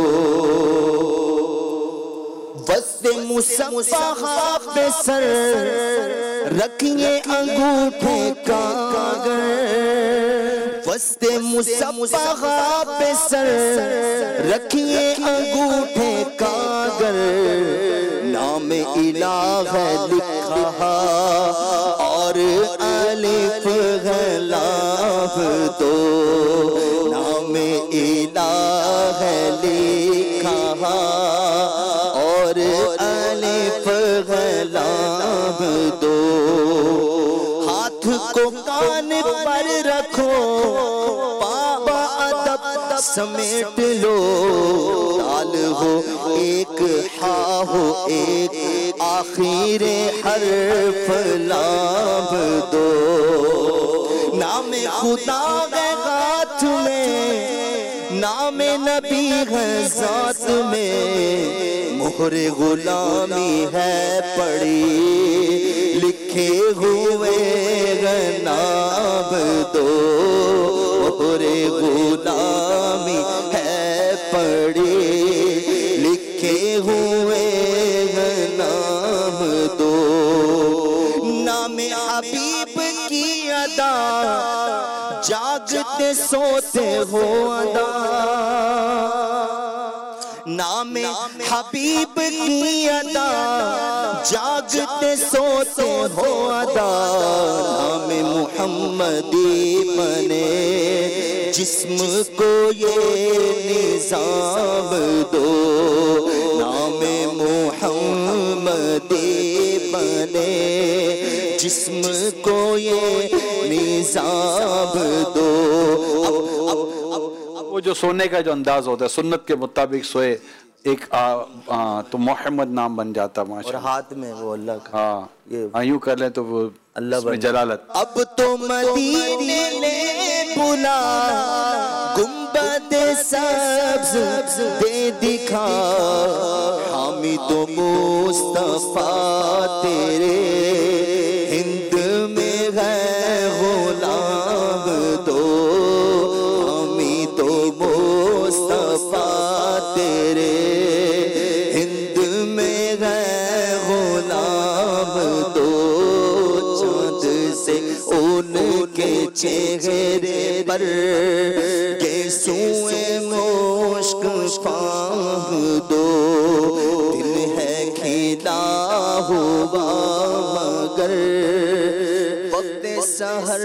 S1: وسط مصفحہ پہ سر رکھیے انگوٹھے کاغذ، وسط مصفحہ پہ سر رکھیے انگوٹھے کاغذ، نام الہ ہے لکھا اور الف ہے لام دو، نام الہ ہے لکھا اور الف ہے لام دو، ہاتھ کو کان پر رکھو، بابا ادب سمیٹ لو، تال ہو ایک، ہا ہو ایک، آخر حرف لام دو، نام خدا ہے ہاتھ میں، نام نبی ہے ذات میں، مہر غلامی ہے پڑی لکھے ہوئے نام دو، مہر غلامی ہے پڑی لکھے ہوئے نام دو، نام حبیب کی ادا جاگتے سوتے ہو ادا، نام حبیب کی ادا جاگتے سوتے ہو ادا، نام محمدی بنے جسم کو یہ نظام دو، نام محمدی بنے جسم کو یہ نظام دو۔
S3: وہ جو سونے کا جو انداز ہوتا ہے سنت کے مطابق سوئے، ایک تو محمد نام بن جاتا،
S1: اور ہاتھ میں وہ اللہ کا،
S3: ہاں یوں کر لیں تو وہ اللہ میں جلالت۔
S1: اب تو مدینے نے بلا گنبد سبز دے دکھا، حامد و مصطفیٰ تیرے ہند میں ہے غلام دو، حامد و مصطفیٰ تیرے ہند میں ہے غلام دو، چاند سے ان کے چہرے پر گیسوئے مشک فام دو، دل ہے کھلا ہوا مگر وقت سحر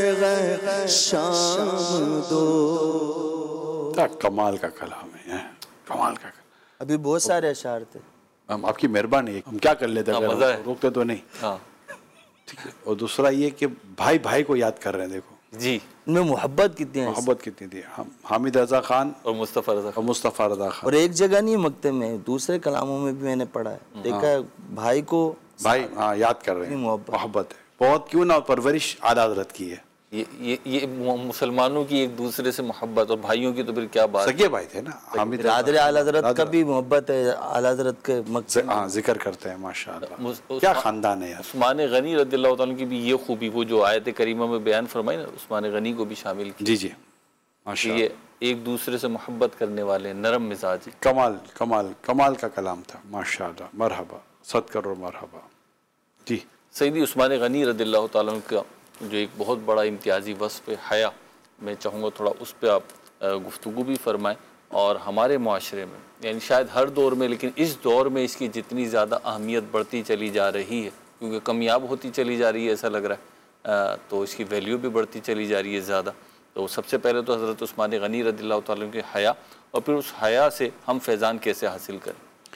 S1: شام دو۔
S3: کمال کا کلام ہے، کمال کا کلام۔
S1: ابھی بہت سارے اشعار تھے،
S3: ہم آپ کی مہربانی ہے، ہم کیا کر لیتے ہیں، روکتے تو نہیں، ٹھیک ہے۔ اور دوسرا یہ کہ بھائی بھائی کو یاد کر رہے ہیں، دیکھو
S2: جی
S1: ان میں محبت کتنی ہے،
S3: محبت کتنی تھی، حامد رضا خان
S2: اور مصطفیٰ رضا
S3: اور مصطفیٰ رضا خان،
S1: اور ایک جگہ نہیں مکتے میں، دوسرے کلاموں میں بھی میں نے پڑھا ہے، دیکھا ہے بھائی کو
S3: بھائی ہاں یاد کر رہے ہیں، محبت ہے بہت، کیوں نہ پرورش اعلیٰ حضرت کی ہے،
S2: یہ یہ مسلمانوں کی ایک دوسرے سے محبت، اور بھائیوں کی تو پھر کیا بات،
S3: سگے بھائی تھے نا، حامد
S1: برادر اعلیٰ حضرت کا بھی محبت ہے، اعلیٰ حضرت کے مقصد
S3: ہاں ذکر کرتے ہیں، ماشاءاللہ کیا خاندان ہے یار۔
S2: عثمان غنی رضی اللہ تعالیٰ کی بھی یہ خوبی، وہ جو آیت کریمہ میں بیان فرمائی نا، عثمان غنی کو بھی شامل کی،
S3: جی جی ماشاءاللہ،
S2: یہ ایک دوسرے سے محبت کرنے والے، نرم مزاجی،
S3: کمال کمال کمال کا کلام تھا، ماشاءاللہ، مرحبا، صد کرو مرحبا۔ جی
S2: سیدی عثمان غنی رضی اللہ تعالیٰ کا جو ایک بہت بڑا امتیازی وصف حیا، میں چاہوں گا تھوڑا اس پہ آپ گفتگو بھی فرمائیں، اور ہمارے معاشرے میں یعنی شاید ہر دور میں، لیکن اس دور میں اس کی جتنی زیادہ اہمیت بڑھتی چلی جا رہی ہے، کیونکہ کمیاب ہوتی چلی جا رہی ہے ایسا لگ رہا ہے، تو اس کی ویلیو بھی بڑھتی چلی جا رہی ہے زیادہ، تو سب سے پہلے تو حضرت عثمان غنی رضی اللہ تعالیٰ عنہ کی حیا، اور پھر اس حیا سے ہم فیضان کیسے حاصل کریں؟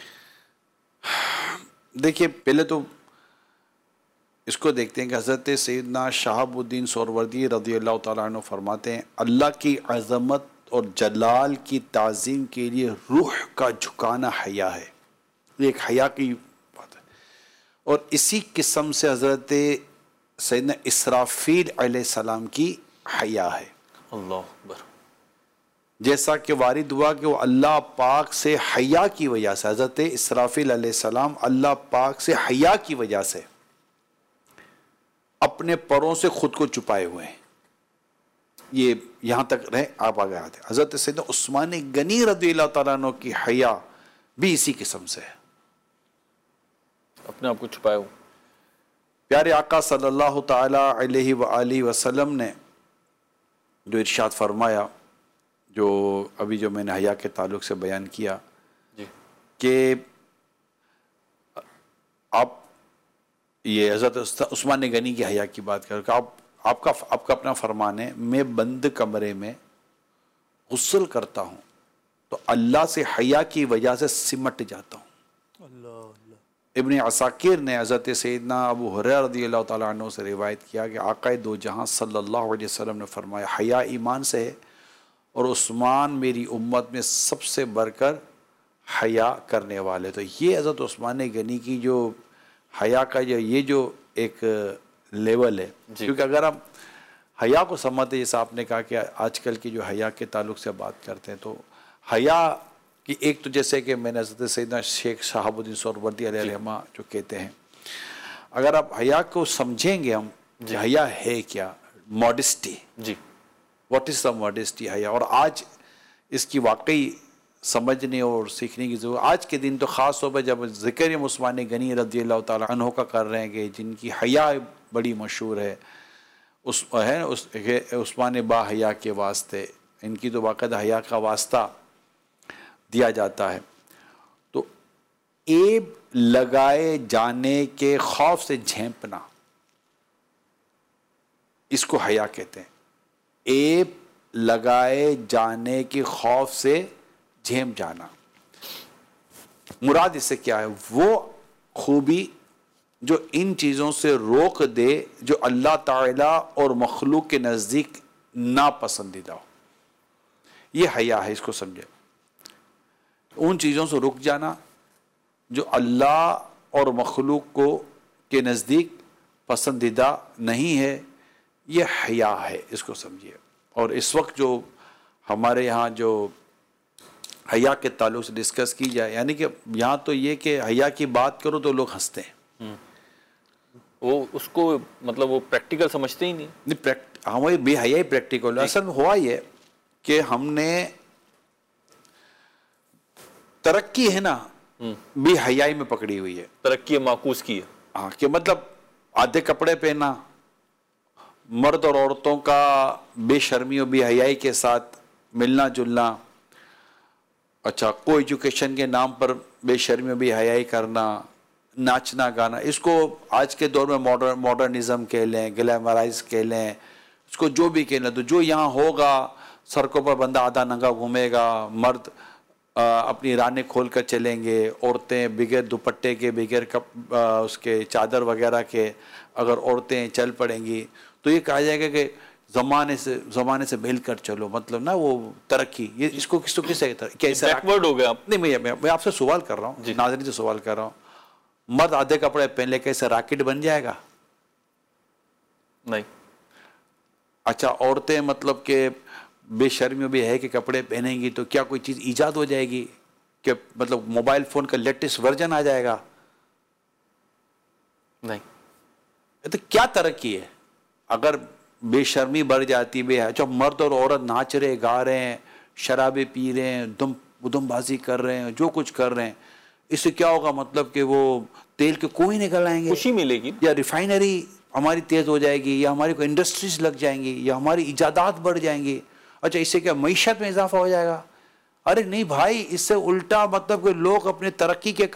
S3: دیکھیے پہلے تو اس کو دیکھتے ہیں کہ حضرت سیدنا شہاب الدین سہروردی رضی اللہ تعالیٰ عنہ فرماتے ہیں اللہ کی عظمت اور جلال کی تعظیم کے لیے روح کا جھکانا حیا ہے، یہ ایک حیا کی بات ہے، اور اسی قسم سے حضرت سیدنا اسرافیل علیہ السلام کی حیا ہے۔
S2: اللہ اکبر۔
S3: جیسا کہ وارد ہوا کہ وہ اللہ پاک سے حیا کی وجہ سے، حضرت اسرافیل علیہ السلام اللہ پاک سے حیا کی وجہ سے اپنے پروں سے خود کو چھپائے ہوئے ہیں، یہ یہاں تک رہے آپ آگے آتے ہیں۔ حضرت سیدنا عثمان غنی رضی اللہ تعالیٰ عنہ کی حیا بھی اسی قسم سے ہے،
S2: اپنے آپ کو چھپائے ہوئے۔
S3: پیارے آقا صلی اللہ تعالی علیہ وآلہ وسلم نے جو ارشاد فرمایا، جو ابھی جو میں نے حیا کے تعلق سے بیان کیا،
S2: جی،
S3: کہ آپ یہ حضرت عثمان غنی کی حیا کی بات کر کہ آپ آپ کا آپ کا اپنا فرمان ہے، میں بند کمرے میں غسل کرتا ہوں تو اللہ سے حیا کی وجہ سے سمٹ جاتا ہوں۔
S1: اللہ اللہ۔
S3: ابن عساکر نے حضرت سیدنا ابو ہریرہ رضی اللہ تعالیٰ عنہ سے روایت کیا کہ آقا دو جہاں صلی اللہ علیہ وسلم نے فرمایا حیا ایمان سے ہے، اور عثمان میری امت میں سب سے بڑھ کر حیا کرنے والے۔ تو یہ حضرت عثمان غنی کی جو حیا کا جو یہ جو ایک لیول ہے، کیونکہ اگر ہم حیا کو سمجھتے، جیسا آپ نے کہا کہ آج کل کی جو حیا کے تعلق سے بات کرتے ہیں، تو حیا کی ایک تو جیسے کہ میں نے حضرت سیدنا شیخ شہاب الدین سہروردی علیہ الرحمہ جو کہتے ہیں، اگر آپ حیا کو سمجھیں گے ہم کہ حیا ہے کیا، ماڈسٹی،
S2: جی،
S3: واٹ از دا ماڈسٹی حیا، اور آج اس کی واقعی سمجھنے اور سیکھنے کی ضرورت۔ آج کے دن تو خاص طور پہ جب ذکر عثمان غنی رضی اللہ تعالیٰ عنہ کا کر رہے ہیں کہ جن کی حیا بڑی مشہور ہے، اس ہے اس عثمان با حیا کے واسطے، ان کی تو باقاعدہ حیا کا واسطہ دیا جاتا ہے، تو عیب لگائے جانے کے خوف سے جھینپنا، اس کو حیا کہتے ہیں۔ عیب لگائے جانے کے خوف سے جھینپ جانا، مراد اس سے کیا ہے؟ وہ خوبی جو ان چیزوں سے روک دے جو اللہ تعالیٰ اور مخلوق کے نزدیک ناپسندیدہ ہو، یہ حیا ہے، اس کو سمجھے۔ ان چیزوں سے رک جانا جو اللہ اور مخلوق کو کے نزدیک پسندیدہ نہیں ہے، یہ حیا ہے، اس کو سمجھیے۔ اور اس وقت جو ہمارے یہاں جو حیا کے تعلق سے ڈسکس کی جائے، یعنی کہ یہاں تو یہ کہ حیا کی بات کرو تو لوگ ہنستے ہیں،
S2: وہ اس کو مطلب وہ پریکٹیکل سمجھتے ہی نہیں۔
S3: ہماری بے حیائی پریکٹیکل، اصل میں ہوا یہ کہ ہم نے ترقی ہے نا بے حیائی میں پکڑی ہوئی ہے،
S2: ترقی معکوس کی ہے،
S3: ہاں، کہ مطلب آدھے کپڑے پہنا، مرد اور عورتوں کا بے شرمی اور بے حیائی کے ساتھ ملنا جلنا، اچھا کو ایجوکیشن کے نام پر بے شرمی اور بے حیائی کرنا، ناچنا گانا، اس کو آج کے دور میں ماڈرن ماڈرنزم کہہ لیں، گلیمرائز کہہ لیں، اس کو جو بھی کہہ لیں، تو جو یہاں ہوگا سڑکوں پر بندہ آدھا ننگا گھومے گا، مرد اپنی رانیں کھول کر چلیں گے، عورتیں بغیر دوپٹے کے، بغیر کپ اس کے چادر وغیرہ کے اگر عورتیں چل پڑیں گی تو یہ کہا جائے گا کہ زمانے سے زمانے سے مل کر چلو، مطلب نا وہ ترقی، یہ اس کو کس کو کس کیسے
S2: بیکورڈ ہو گیا؟
S3: نہیں، میں میں آپ سے سوال کر رہا ہوں، ناظرین سے سوال کر رہا ہوں، مرد آدھے کپڑے پہن لے کیسے راکٹ بن جائے گا؟
S2: نہیں۔
S3: اچھا عورتیں مطلب کہ بے شرمی بھی ہے کہ کپڑے پہنیں گی تو کیا کوئی چیز ایجاد ہو جائے گی کہ مطلب موبائل فون کا لیٹسٹ ورژن آ جائے گا؟
S2: نہیں۔
S3: تو کیا ترقی ہے اگر بے شرمی بڑھ جاتی بے ہے؟ جب مرد اور عورت ناچ رہے، گا رہے ہیں، شرابیں پی رہے ہیں، دم ادم بازی کر رہے ہیں، جو کچھ کر رہے ہیں، اس سے کیا ہوگا؟ مطلب کہ وہ تیل کے کنویں نکل آئیں گے،
S2: خوشی ملے گی،
S3: یا ریفائنری ہماری تیز ہو جائے گی، یا ہماری کوئی انڈسٹریز لگ جائیں گی، یا ہماری ایجادات بڑھ جائیں گی۔ اچھا اس سے کیا معیشت میں اضافہ ہو جائے گا؟ ارے نہیں بھائی، اس سے الٹا مطلب کہ لوگ اپنے ترقی کے کاموں کو اور اپنے کام کے کاموں کو چھوڑ کر وہ لگ جائیں گے۔ ہوا کیا؟ کہ لوگ اپنے ترقی کے کاموں کو اور اپنے کام کے کاموں کو چھوڑ کر وہ لگ جائیں گے۔ اچھا اس سے کیا مطلب کہ لوگ اپنے ترقی کے کاموں کو اور اپنے کام کے کاموں کو چھوڑ کر وہ لگ جائیں گے۔ ہوا کیا؟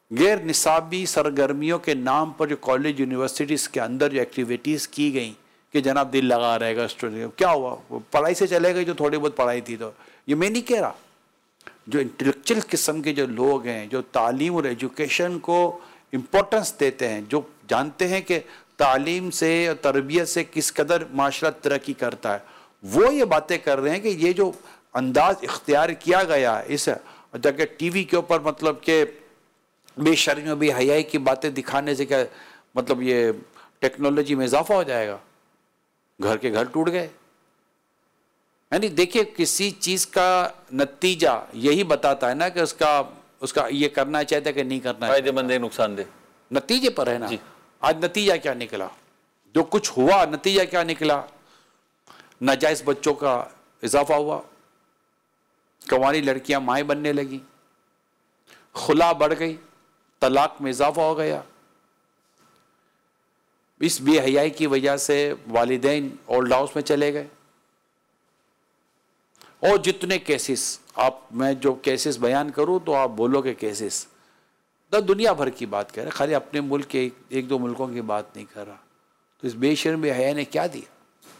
S3: غیر نصابی سرگرمیوں کے نام پر جو کالج یونیورسٹیز کے اندر جو ایکٹیویٹیز کی گئیں کہ جناب دل لگا رہے گا اسٹوڈنٹ، کیا ہوا؟ وہ پڑھائی سے چلے گئے جو تھوڑی بہت پڑھائی تھی. تو یہ میں نہیں کہہ رہا، جو انٹلیکچوئل قسم کے جو لوگ ہیں، جو تعلیم اور ایجوکیشن کو امپورٹنس دیتے ہیں، جو جانتے ہیں کہ تعلیم سے اور تربیت سے کس قدر معاشرہ ترقی کرتا ہے، وہ یہ باتیں کر رہے ہیں کہ یہ جو انداز اختیار کیا گیا ہے اس جگہ ٹی وی کے اوپر مطلب کہ بے شرمی و بے حیائی کی باتیں دکھانے سے کیا مطلب یہ ٹیکنالوجی میں اضافہ ہو جائے گا؟ گھر کے گھر ٹوٹ گئے. یعنی دیکھیے کسی چیز کا نتیجہ یہی بتاتا ہے نا کہ اس کا اس کا یہ کرنا چاہتا ہے کہ نہیں کرنا،
S2: فائدہ مند ہے نقصان دہ،
S3: نتیجے پر ہے نا. آج نتیجہ کیا نکلا؟ جو کچھ ہوا نتیجہ کیا نکلا؟ ناجائز بچوں کا اضافہ ہوا، کنواری لڑکیاں مائیں بننے لگیں، خلا بڑھ گئی، طلاق میں اضافہ ہو گیا. اس بے حیائی کی وجہ سے والدین اولڈ ہاؤس میں چلے گئے. اور جتنے کیسز آپ، میں جو کیسز بیان کروں تو آپ بولو کہ کیسز دنیا بھر کی بات کر رہے، خالی اپنے ملک کے ایک دو ملکوں کی بات نہیں کر رہا. تو اس بے شرم بے حیا نے کیا دیا؟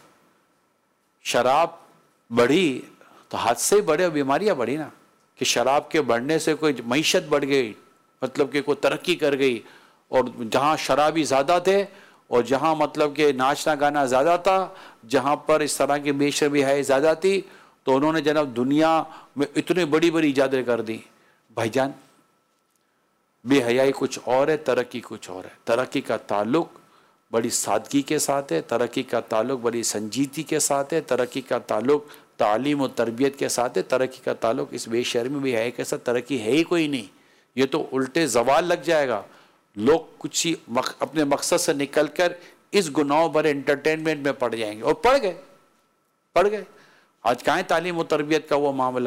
S3: شراب بڑھی تو حادثے بڑھے اور بیماریاں بڑھی نا، کہ شراب کے بڑھنے سے کوئی معیشت بڑھ گئی، مطلب کہ کوئی ترقی کر گئی. اور جہاں شرابی زیادہ تھے اور جہاں مطلب کہ ناچنا گانا زیادہ تھا، جہاں پر اس طرح کی بے شرم بے حیائی زیادہ تھی، تو انہوں نے جناب دنیا میں اتنی بڑی بڑی ایجادیں کر دی. بھائی جان بے حیائی کچھ اور ہے، ترقی کچھ اور ہے. ترقی کا تعلق بڑی سادگی کے ساتھ ہے، ترقی کا تعلق بڑی سنجیدگی کے ساتھ ہے، ترقی کا تعلق تعلیم و تربیت کے ساتھ ہے. ترقی کا تعلق اس بے شرمی بے حیائی کے ساتھ ترقی ہے ہی کوئی نہیں. یہ تو الٹے زوال لگ جائے گا. لوگ کچھ ہی اپنے مقصد سے نکل کر اس گناہوں بھرے انٹرٹینمنٹ میں پڑ جائیں گے، اور پڑ گئے پڑ گئے آج کہاں تعلیم و تربیت کا وہ معاملہ؟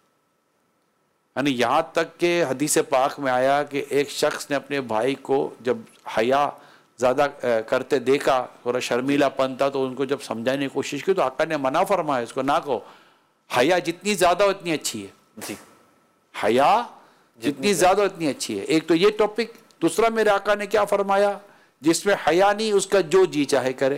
S3: یعنی یہاں تک کہ حدیث پاک میں آیا کہ ایک شخص نے اپنے بھائی کو جب حیا زیادہ کرتے دیکھا، تھوڑا شرمیلا پن تھا، تو ان کو جب سمجھانے کی کوشش کی تو آقا نے منع فرمایا، اس کو نہ کہو. حیا جتنی زیادہ اتنی اچھی ہے. جی حیا جتنی زیادہ اتنی اچھی ہے. ایک تو یہ ٹاپک. دوسرا میرے آقا نے کیا فرمایا؟ جس میں حیا نہیں اس کا جو جی چاہے کرے،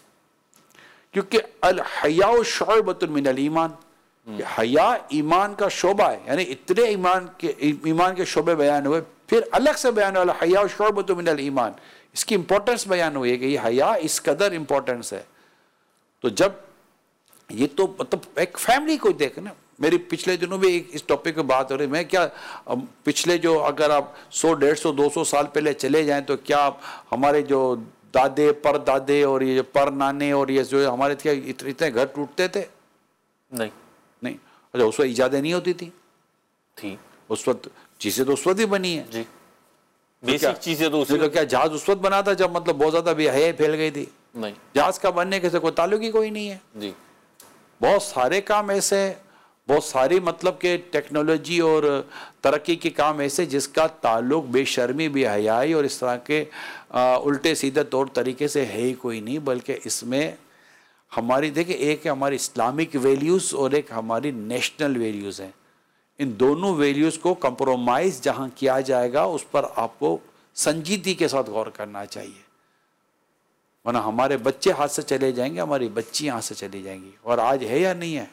S3: کیونکہ الحیاء شعبۃ من الایمان، حیا ایمان کا شعبہ ہے. یعنی اتنے ایمان کے ایمان کے شعبے بیان ہوئے، پھر الگ سے بیان ہوا الحیاء شعبۃ من الایمان. اس کی امپورٹنس بیان ہوئی ہے کہ یہ حیا اس قدر امپورٹنس ہے. تو جب یہ تو مطلب ایک فیملی کو دیکھنا. میری پچھلے دنوں بھی اس ٹاپک پہ بات ہو رہی. میں کیا پچھلے جو اگر آپ سو ڈیڑھ سو دو سو سال پہلے چلے جائیں تو کیا ہمارے جو دادے پر دادے اور یہ پر نانے اور یہ جو ہمارے کیا اتنے گھر ٹوٹتے تھے؟
S2: نہیں
S3: نہیں. اچھا اس وقت ایجادیں نہیں ہوتی تھی؟
S2: تھی.
S3: اس وقت چیزیں تو اس وقت ہی بنی ہیں.
S2: جی بیسک چیزیں تو
S3: تو کیا جہاز اس وقت بنا تھا جب مطلب بہت زیادہ بے حیائی پھیل گئی تھی؟
S2: نہیں.
S3: جہاز کا بننے کے سے کوئی تعلق ہی کوئی نہیں ہے.
S2: جی
S3: بہت سارے کام ایسے، بہت ساری مطلب کہ ٹیکنالوجی اور ترقی کے کام ایسے جس کا تعلق بے شرمی بے حیائی اور اس طرح کے الٹے سیدھے طور طریقے سے ہے ہی کوئی نہیں. بلکہ اس میں ہماری دیکھیں ایک ہے ہماری اسلامک ویلیوز اور ایک ہماری نیشنل ویلیوز ہیں. ان دونوں ویلیوز کو کمپرومائز جہاں کیا جائے گا اس پر آپ کو سنجیدگی کے ساتھ غور کرنا چاہیے. ورنہ ہمارے بچے ہاتھ سے چلے جائیں گے، ہماری بچیاں ہاتھ سے چلی جائیں گی. اور آج ہے یا نہیں ہے؟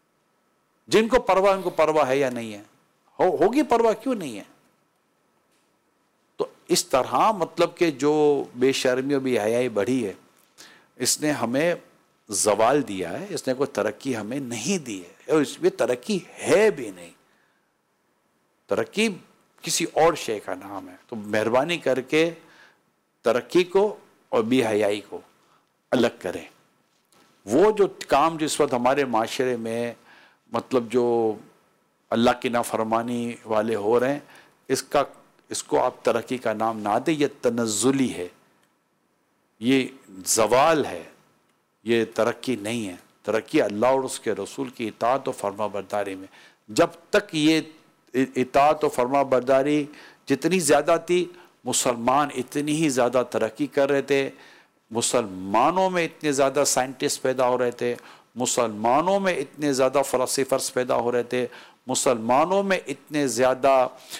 S3: جن کو پرواہ ان کو پرواہ ہے یا نہیں ہے؟ ہو ہوگی پرواہ، کیوں نہیں ہے؟ تو اس طرح مطلب کہ جو بے شرمی و بے حیائی بڑھی ہے، اس نے ہمیں زوال دیا ہے، اس نے کوئی ترقی ہمیں نہیں دی ہے، اور اس میں ترقی ہے بھی نہیں. ترقی کسی اور شے کا نام ہے. تو مہربانی کر کے ترقی کو اور بے حیائی کو الگ کریں. وہ جو کام جس وقت ہمارے معاشرے میں مطلب جو اللہ کی نافرمانی والے ہو رہے ہیں، اس کا اس کو آپ ترقی کا نام نہ دیں. یہ تنزلی ہے، یہ زوال ہے، یہ ترقی نہیں ہے. ترقی اللہ اور اس کے رسول کی اطاعت و فرما برداری میں. جب تک یہ اطاعت و فرما برداری جتنی زیادہ تھی، مسلمان اتنی ہی زیادہ ترقی کر رہے تھے. مسلمانوں میں اتنے زیادہ سائنٹسٹ پیدا ہو رہے تھے، مسلمانوں میں اتنے زیادہ فلاسفرز پیدا ہو رہے تھے، مسلمانوں میں اتنے زیادہ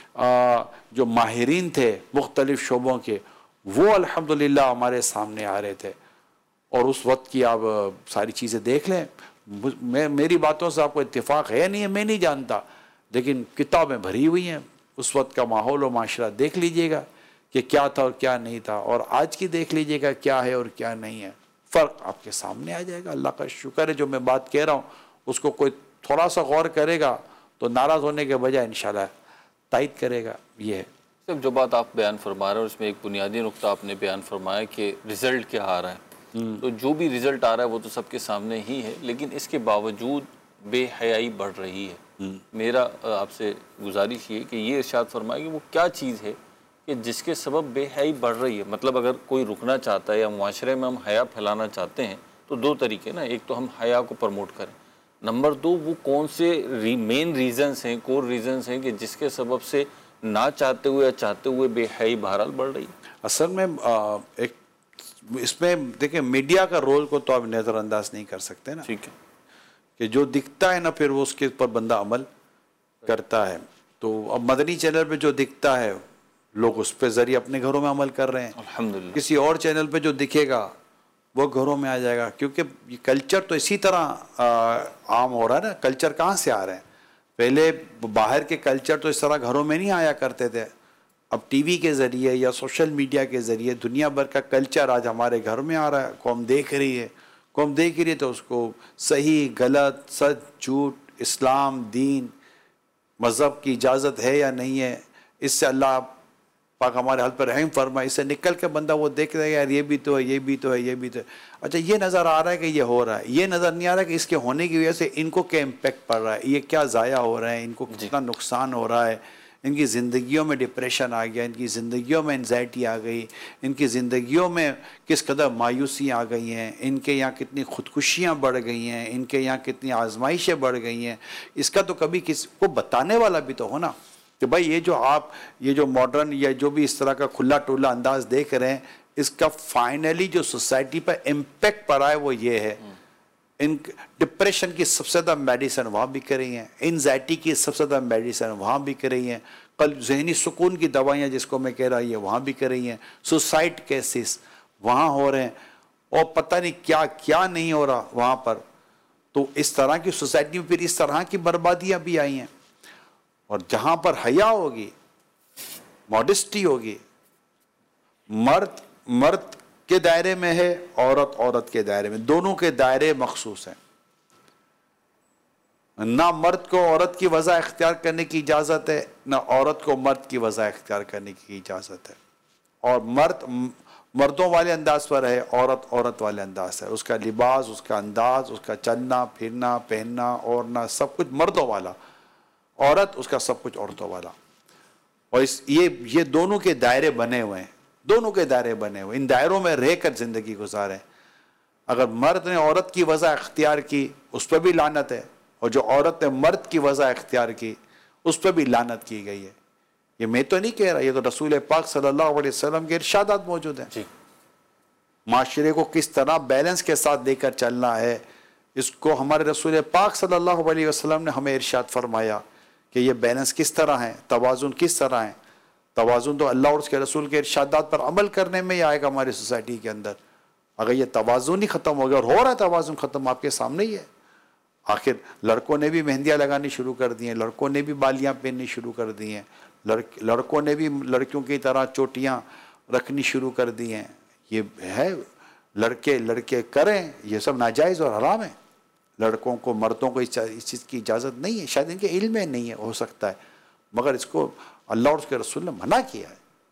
S3: جو ماہرین تھے مختلف شعبوں کے وہ الحمدللہ ہمارے سامنے آ رہے تھے. اور اس وقت کی آپ ساری چیزیں دیکھ لیں, میں میری باتوں سے آپ کو اتفاق ہے نہیں ہے میں نہیں جانتا, لیکن کتابیں بھری ہوئی ہیں. اس وقت کا ماحول و معاشرہ دیکھ لیجئے گا کہ کیا تھا اور کیا نہیں تھا, اور آج کی دیکھ لیجئے گا کیا ہے اور کیا نہیں ہے. فرق آپ کے سامنے آ جائے گا. اللہ کا شکر ہے جو میں بات کہہ رہا ہوں اس کو کوئی تھوڑا سا غور کرے گا تو ناراض ہونے کے بجائے انشاءاللہ تائید کرے گا. یہ ہے
S2: صرف جو بات آپ بیان فرما رہے ہیں اس میں ایک بنیادی نقطہ آپ نے بیان فرمایا کہ رزلٹ کیا آ رہا ہے. تو جو بھی رزلٹ آ رہا ہے وہ تو سب کے سامنے ہی ہے, لیکن اس کے باوجود بے حیائی بڑھ رہی ہے. میرا آپ سے گزارش یہ کہ یہ ارشاد فرمائے کہ وہ کیا چیز ہے کہ جس کے سبب بے حیائی بڑھ رہی ہے. مطلب اگر کوئی رکنا چاہتا ہے یا معاشرے میں ہم حیا پھیلانا چاہتے ہیں تو دو طریقے نا, ایک تو ہم حیا کو پروموٹ کریں, نمبر دو وہ کون سے مین ریزنز ہیں, کور ریزنز ہیں کہ جس کے سبب سے نہ چاہتے ہوئے یا چاہتے ہوئے بے حیائی بہرحال بڑھ رہی ہے.
S3: اصل میں ایک اس میں دیکھیں میڈیا کا رول کو تو آپ نظر انداز نہیں کر سکتے نا,
S2: ٹھیک ہے,
S3: کہ جو دکھتا ہے نا پھر وہ اس کے اوپر بندہ عمل کرتا ہے. تو اب مدنی چینل پہ جو دکھتا ہے لوگ اس پہ ذریعے اپنے گھروں میں عمل کر رہے ہیں.
S2: الحمدللہ.
S3: کسی اور چینل پہ جو دکھے گا وہ گھروں میں آ جائے گا, کیونکہ یہ کلچر تو اسی طرح عام ہو رہا ہے نا. کلچر کہاں سے آ رہے ہیں؟ پہلے باہر کے کلچر تو اس طرح گھروں میں نہیں آیا کرتے تھے. اب ٹی وی کے ذریعے یا سوشل میڈیا کے ذریعے دنیا بھر کا کلچر آج ہمارے گھر میں آ رہا ہے. قوم دیکھ رہی ہے, قوم دیکھ رہی ہے تو اس کو صحیح غلط سچ جھوٹ اسلام دین مذہب کی اجازت ہے یا نہیں ہے, اس سے اللہ پاک ہمارے حال پر رحم فرمائے. اس سے نکل کے بندہ وہ دیکھ رہا ہے یار یہ بھی تو ہے یہ بھی تو ہے یہ بھی تو ہے. اچھا یہ نظر آ رہا ہے کہ یہ ہو رہا ہے, یہ نظر نہیں آ رہا ہے کہ اس کے ہونے کی وجہ سے ان کو کیا امپیکٹ پڑ رہا ہے, یہ کیا ضائع ہو رہا ہے, ان کو کتنا نقصان ہو رہا ہے, ان کی زندگیوں میں ڈپریشن آ گیا, ان کی زندگیوں میں انزائٹی آ گئی, ان کی زندگیوں میں کس قدر مایوسی آ گئی ہیں, ان کے یہاں کتنی خودکشیاں بڑھ گئی ہیں, ان کے یہاں کتنی آزمائشیں بڑھ گئی ہیں. اس کا تو کبھی کسی کو بتانے والا بھی تو ہو نا کہ بھائی یہ جو آپ یہ جو ماڈرن یا جو بھی اس طرح کا کھلا ٹولا انداز دیکھ رہے ہیں اس کا فائنلی جو سوسائٹی پر امپیکٹ پڑا ہے وہ یہ ہے. ان ڈپریشن کی سب سے زیادہ میڈیسن وہاں بھی کر رہی ہیں, انزائٹی کی سب سے زیادہ میڈیسن وہاں بھی کر رہی ہیں, قلب ذہنی سکون کی دوائیاں جس کو میں کہہ رہا ہوں یہ وہاں بھی کر رہی ہیں, سوسائڈ کیسز وہاں ہو رہے ہیں, اور پتہ نہیں کیا کیا نہیں ہو رہا وہاں پر. تو اس طرح کی سوسائٹی میں پھر اس طرح کی بربادیاں بھی آئی ہیں. اور جہاں پر حیا ہوگی, ماڈسٹی ہوگی, مرد مرد کے دائرے میں ہے, عورت عورت کے دائرے میں, دونوں کے دائرے مخصوص ہیں. نہ مرد کو عورت کی وضع اختیار کرنے کی اجازت ہے, نہ عورت کو مرد کی وضع اختیار کرنے کی اجازت ہے. اور مرد مردوں والے انداز پر ہے, عورت عورت والے انداز ہے. اس کا لباس, اس کا انداز, اس کا چلنا پھرنا پہننا اوڑھنا سب کچھ مردوں والا, عورت اس کا سب کچھ عورتوں والا. اور اس یہ یہ دونوں کے دائرے بنے ہوئے ہیں, دونوں کے دائرے بنے ہوئے, ان دائروں میں رہ کر زندگی گزاریں. اگر مرد نے عورت کی وضع اختیار کی اس پہ بھی لعنت ہے, اور جو عورت نے مرد کی وضع اختیار کی اس پہ بھی لعنت کی گئی ہے. یہ میں تو نہیں کہہ رہا, یہ تو رسول پاک صلی اللہ علیہ وسلم کے ارشادات موجود ہیں.
S2: جی.
S3: معاشرے کو کس طرح بیلنس کے ساتھ دے کر چلنا ہے اس کو ہمارے رسول پاک صلی اللہ علیہ وسلم نے ہمیں ارشاد فرمایا کہ یہ بیلنس کس طرح ہے, توازن کس طرح ہے. توازن تو اللہ اور اس کے رسول کے ارشادات پر عمل کرنے میں ہی آئے گا ہماری سوسائٹی کے اندر. اگر یہ توازن ہی ختم ہو گیا, اور ہو رہا ہے توازن ختم آپ کے سامنے ہی ہے. آخر لڑکوں نے بھی مہندیاں لگانی شروع کر دی ہیں, لڑکوں نے بھی بالیاں پہننی شروع کر دی ہیں, لڑکوں نے بھی لڑکیوں کی طرح چوٹیاں رکھنی شروع کر دی ہیں. یہ ہے لڑکے لڑکے کریں, یہ سب ناجائز اور حرام ہے. لڑکوں کو مردوں کو اس چیز کی اجازت نہیں ہے, شاید ان کے علم میں نہیں ہے, ہو سکتا ہے, مگر اس کو اللہ اور اس کے رسول نے منع کیا ہے.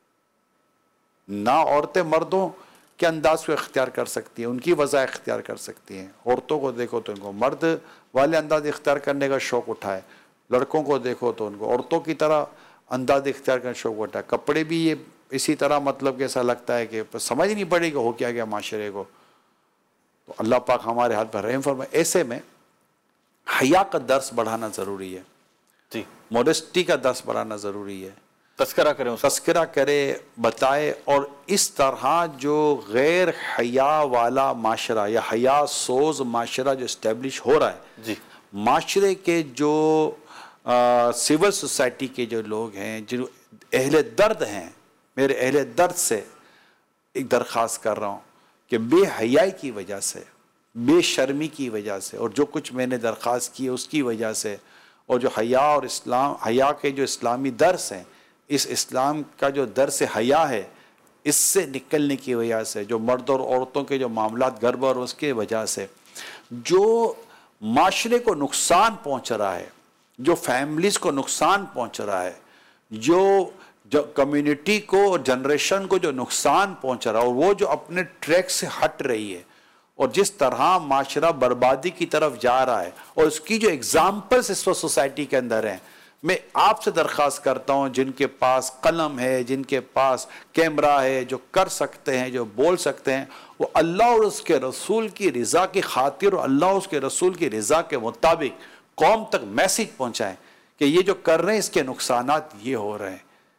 S3: نہ عورتیں مردوں کے انداز کو اختیار کر سکتی ہیں, ان کی وضع اختیار کر سکتی ہیں. عورتوں کو دیکھو تو ان کو مرد والے انداز اختیار کرنے کا شوق اٹھائے, لڑکوں کو دیکھو تو ان کو عورتوں کی طرح انداز اختیار کرنے کا شوق اٹھائے. کپڑے بھی یہ اسی طرح, مطلب کہ ایسا لگتا ہے کہ سمجھ نہیں پڑے گا ہو کیا گیا معاشرے کو. تو اللہ پاک ہمارے حال پر رحم فرمائے. ایسے میں حیا کا درس بڑھانا ضروری ہے,
S2: جی,
S3: موڈسٹی کا درس بڑھانا ضروری ہے.
S2: تذکرہ کریں,
S3: تذکرہ کرے, بتائے. اور اس طرح جو غیر حیا والا معاشرہ یا حیا سوز معاشرہ جو اسٹیبلش ہو رہا ہے,
S2: جی,
S3: معاشرے کے جو سول سوسائٹی کے جو لوگ ہیں، جو اہل درد ہیں، میرے اہل درد سے ایک درخواست کر رہا ہوں کہ بے حیائی کی وجہ سے، بے شرمی کی وجہ سے، اور جو کچھ میں نے درخواست کی ہے اس کی وجہ سے، اور جو حیا اور اسلام، حیا کے جو اسلامی درس ہیں، اس اسلام کا جو درس حیا ہے، اس سے نکلنے کی وجہ سے، جو مرد اور عورتوں کے جو معاملات گڑبڑ اور اس کے وجہ سے جو معاشرے کو نقصان پہنچ رہا ہے، جو فیملیز کو نقصان پہنچ رہا ہے، جو جو کمیونٹی کو اور جنریشن کو جو نقصان پہنچ رہا ہے، اور وہ جو اپنے ٹریک سے ہٹ رہی ہے، اور جس طرح معاشرہ بربادی کی طرف جا رہا ہے، اور اس کی جو ایگزامپلس اس وقت سوسائٹی کے اندر ہیں، میں آپ سے درخواست کرتا ہوں جن کے پاس قلم ہے، جن کے پاس کیمرہ ہے، جو کر سکتے ہیں، جو بول سکتے ہیں، وہ اللہ اور اس کے رسول کی رضا کی خاطر اور اللہ اور اس کے رسول کی رضا کے مطابق قوم تک میسیج پہنچائیں کہ یہ جو کر رہے ہیں اس کے نقصانات یہ ہو رہے ہیں۔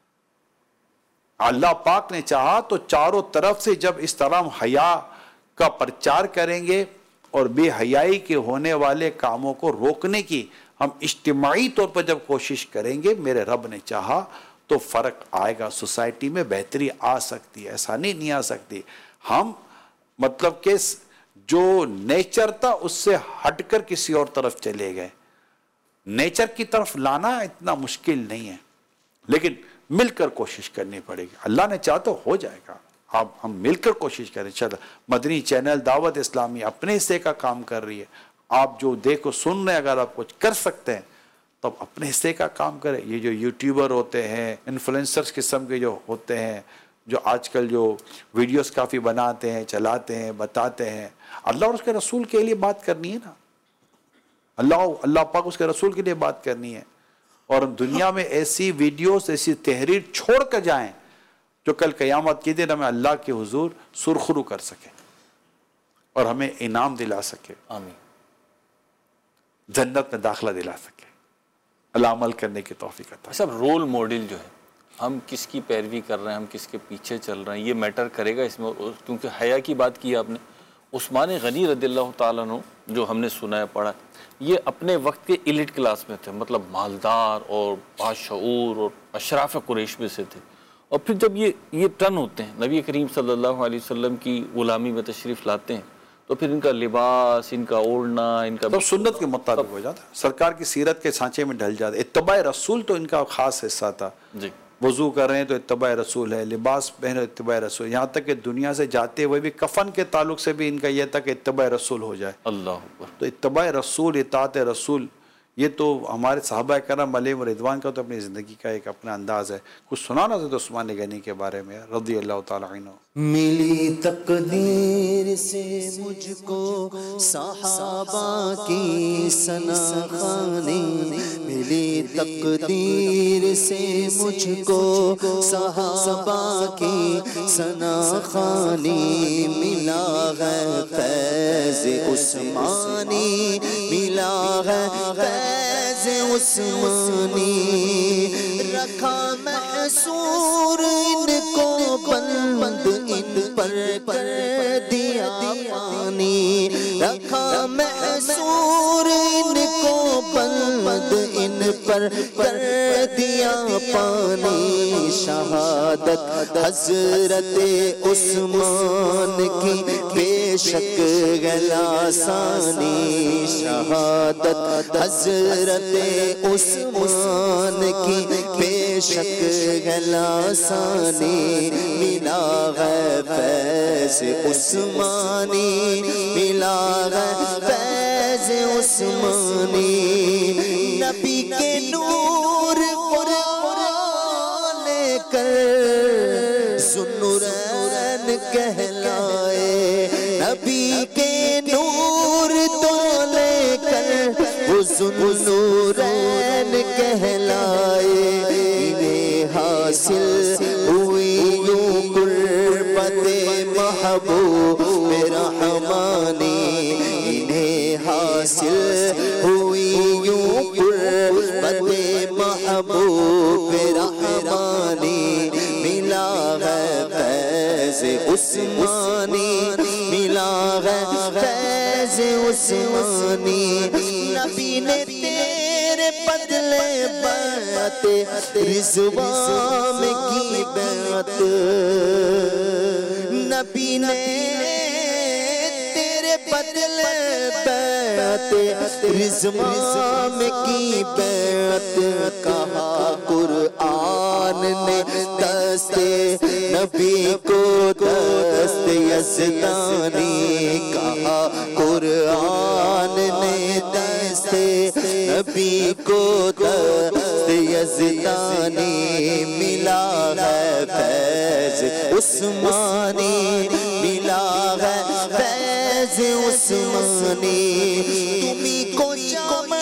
S3: اللہ پاک نے چاہا تو چاروں طرف سے جب اس طرح ہم حیا کا پرچار کریں گے اور بے حیائی کے ہونے والے کاموں کو روکنے کی ہم اجتماعی طور پر جب کوشش کریں گے، میرے رب نے چاہا تو فرق آئے گا، سوسائٹی میں بہتری آ سکتی ہے، ایسا نہیں نہیں آ سکتی۔ ہم مطلب کہ جو نیچر تھا اس سے ہٹ کر کسی اور طرف چلے گئے۔ نیچر کی طرف لانا اتنا مشکل نہیں ہے، لیکن مل کر کوشش کرنی پڑے گی۔ اللہ نے چاہا تو ہو جائے گا، آپ ہم مل کر کوشش کریں۔ چلو مدنی چینل دعوت اسلامی اپنے حصے کا کام کر رہی ہے، آپ جو دیکھو سن رہے ہیں، اگر آپ کچھ کر سکتے ہیں تو آپ اپنے حصے کا کام کریں۔ یہ جو یوٹیوبر ہوتے ہیں، انفلوئنسرز قسم کے جو ہوتے ہیں، جو آج کل جو ویڈیوز کافی بناتے ہیں، چلاتے ہیں، بتاتے ہیں، اللہ اور اس کے رسول کے لیے بات کرنی ہے نا، اللہ اللہ پاک اس کے رسول کے لیے بات کرنی ہے، اور ہم دنیا میں ایسی ویڈیوز، ایسی تحریر چھوڑ کر جائیں جو کل قیامت کے دن ہمیں اللہ کے حضور سرخرو کر سکے اور ہمیں انعام دلا سکے،
S2: آمین،
S3: جنت میں داخلہ دلا سکے۔ اللہ عمل کرنے کی توفیق عطا۔
S2: سب رول ماڈل جو ہے، ہم کس کی پیروی کر رہے ہیں، ہم کس کے پیچھے چل رہے ہیں، یہ میٹر کرے گا اس میں، کیونکہ حیا کی بات کی آپ نے۔ عثمان غنی رضی اللہ تعالیٰ عنہ جو ہم نے سنا ہے، پڑھا، یہ اپنے وقت کے ایلیٹ کلاس میں تھے، مطلب مالدار اور باشعور اور اشراف قریش میں سے تھے، اور پھر جب یہ یہ ٹرن ہوتے ہیں، نبی کریم صلی اللہ علیہ وسلم کی غلامی میں تشریف لاتے ہیں، تو پھر ان کا لباس، ان کا اوڑھنا، ان کا
S3: سب سنت کے مطابق ہو جاتا ہے، سرکار کی سیرت کے سانچے میں ڈھل جاتا ہے۔ اتباع رسول تو ان کا خاص حصہ تھا۔
S2: جی،
S3: وضو کر رہے ہیں تو اتباع رسول ہے، لباس پہنے اتباع رسول، یہاں تک کہ دنیا سے جاتے ہوئے بھی کفن کے تعلق سے بھی ان کا یہ تھا کہ اتباع رسول ہو جائے۔
S2: اللہ اکبر۔
S3: تو اتباع رسول، اطاعت رسول، یہ تو ہمارے صحابہ کرام علیہم رضوان کا تو اپنی زندگی کا ایک اپنا انداز ہے۔ کچھ سنانا تھا تو عثمان غنی کے بارے میں رضی اللہ تعالیٰ عنہ۔
S1: ملی تقدیر سے مجھ کو صحابہ کی ثناخوانی، ملی تقدیر سے مجھ کو صحابہ کی ثناخوانی، ملا ہے فیض عثمانی، ملا ہے فیض عثمانی، رکھا محصور ان کو بند، ان پر کر دیا پانی، رکھا محصور ان کو بند، ان پر کر دیا پانی، شہادت حضرت عثمان کی بے شک غلاسانی، شہادت حضرت عثمان کی بے شک غلاسانی، ملا ہے فیض عثمانی، ملا ہے فیض عثمانی، نبی کے نور قرآن لے کر ذوالنورین کہلائے، نبی کے نور تو لے کر وہ ذوالنورین کہلائے، انہیں حاصل ہوئی یوں قربت محبوب رحمانی، انہیں حاصل ہوئی یوں قربت محبوب رحمانی، ملا ہے فیض عثمانی، ملا ہے فیض عثمانی، نبی نے تیرے تیرے بدلے بیعت رضوان کی بیعت نبی نے تیرے بدلے بیعت رضوان کی بیعت کہا قرآن نے دست نبی کو دست یزدانی کہا قرآن نے دست نبی کو دست یزدانی ملا ہے فیض عثمانی ملا ہے فیض عثمانی تمہیں کو جامع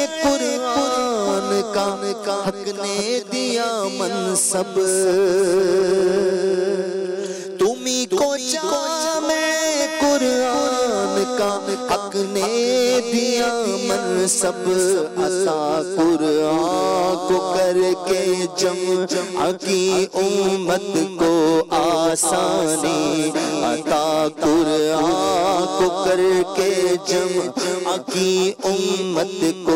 S1: قرآن کا حق نے دیا منصب تمہیں کو جامع قرآن کا حق نے دیا منصب عطا قرآن کو کر کے جمع کی امت کو آسانی عطا قرآن کو کر کے جمع کی امت کو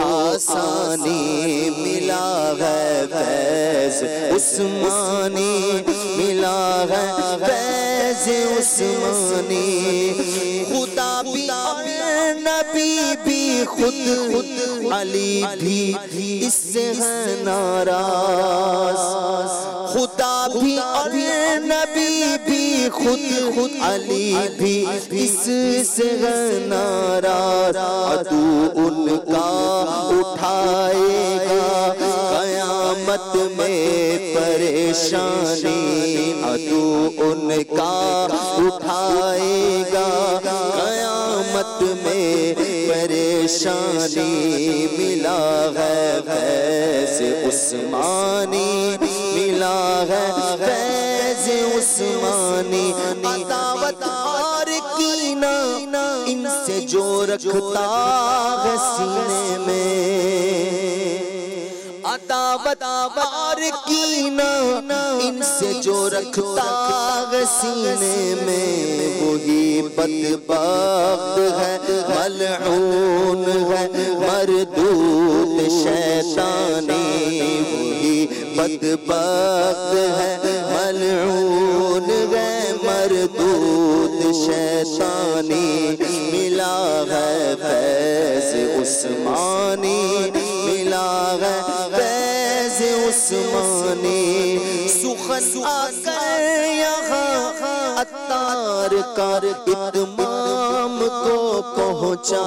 S1: آسانی ملا ہے فیض عثمانی ملا ہے فیض عثمانی خدا بھی اور نبی بھی خود خود علی بھی اس سے ہے ناراض خدا بھی اور نبی بھی خود خود علی بھی اس سے ہے ناراض عدو ان کا اٹھائے گا قیامت میں پریشانی عدو ان کا اٹھائے گا قیامت میں پریشانی ملا ہے فیض عثمانی ملا ہے فیض عثمانی عداوت اور کینہ ان سے جو رکھتا ہے سینے میں عداوت اور کینہ ان سے جو رکھتا ہے سینے میں وہی بدبخت ہے ملعون ہے مردود شیطانی وہی بدبخت ہے ملعون ہے مردود شیطانی ملا ہے فیض عثمانی ملا ہے فیض عثمانی سخن آ کر یہاں عطار کا اتمام کو پہنچا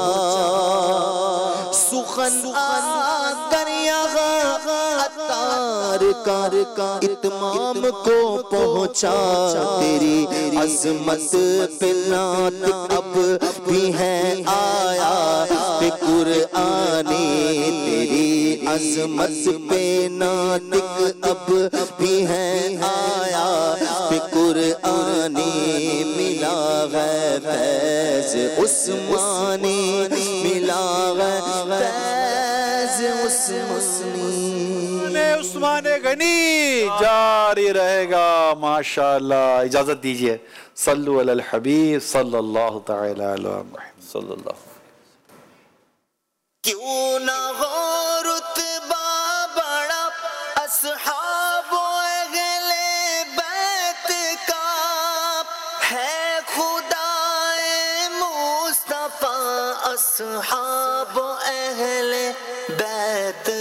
S1: سخن آ کر یہاں عطار کا اتمام کو پہنچا تیری عظمت پہ ناطق اب بھی ہے آیا قرآنی تیری عظمت پہ ناطق اب بھی ہے آیا قرآنی ملا ہے فیض عثمانی ملا ہے فیض عثمانی
S3: عثمان غنی جاری رہے گا ماشاءاللہ اجازت دیجئے صلو علی الحبیب صلی اللہ تعالی علیہ محمد صلی اللہ
S1: کیوں نہ ہو رتبہ بڑا اصحاب و اہل بیت کا ہے خدا مصطفیٰ اصحاب و اہل بیت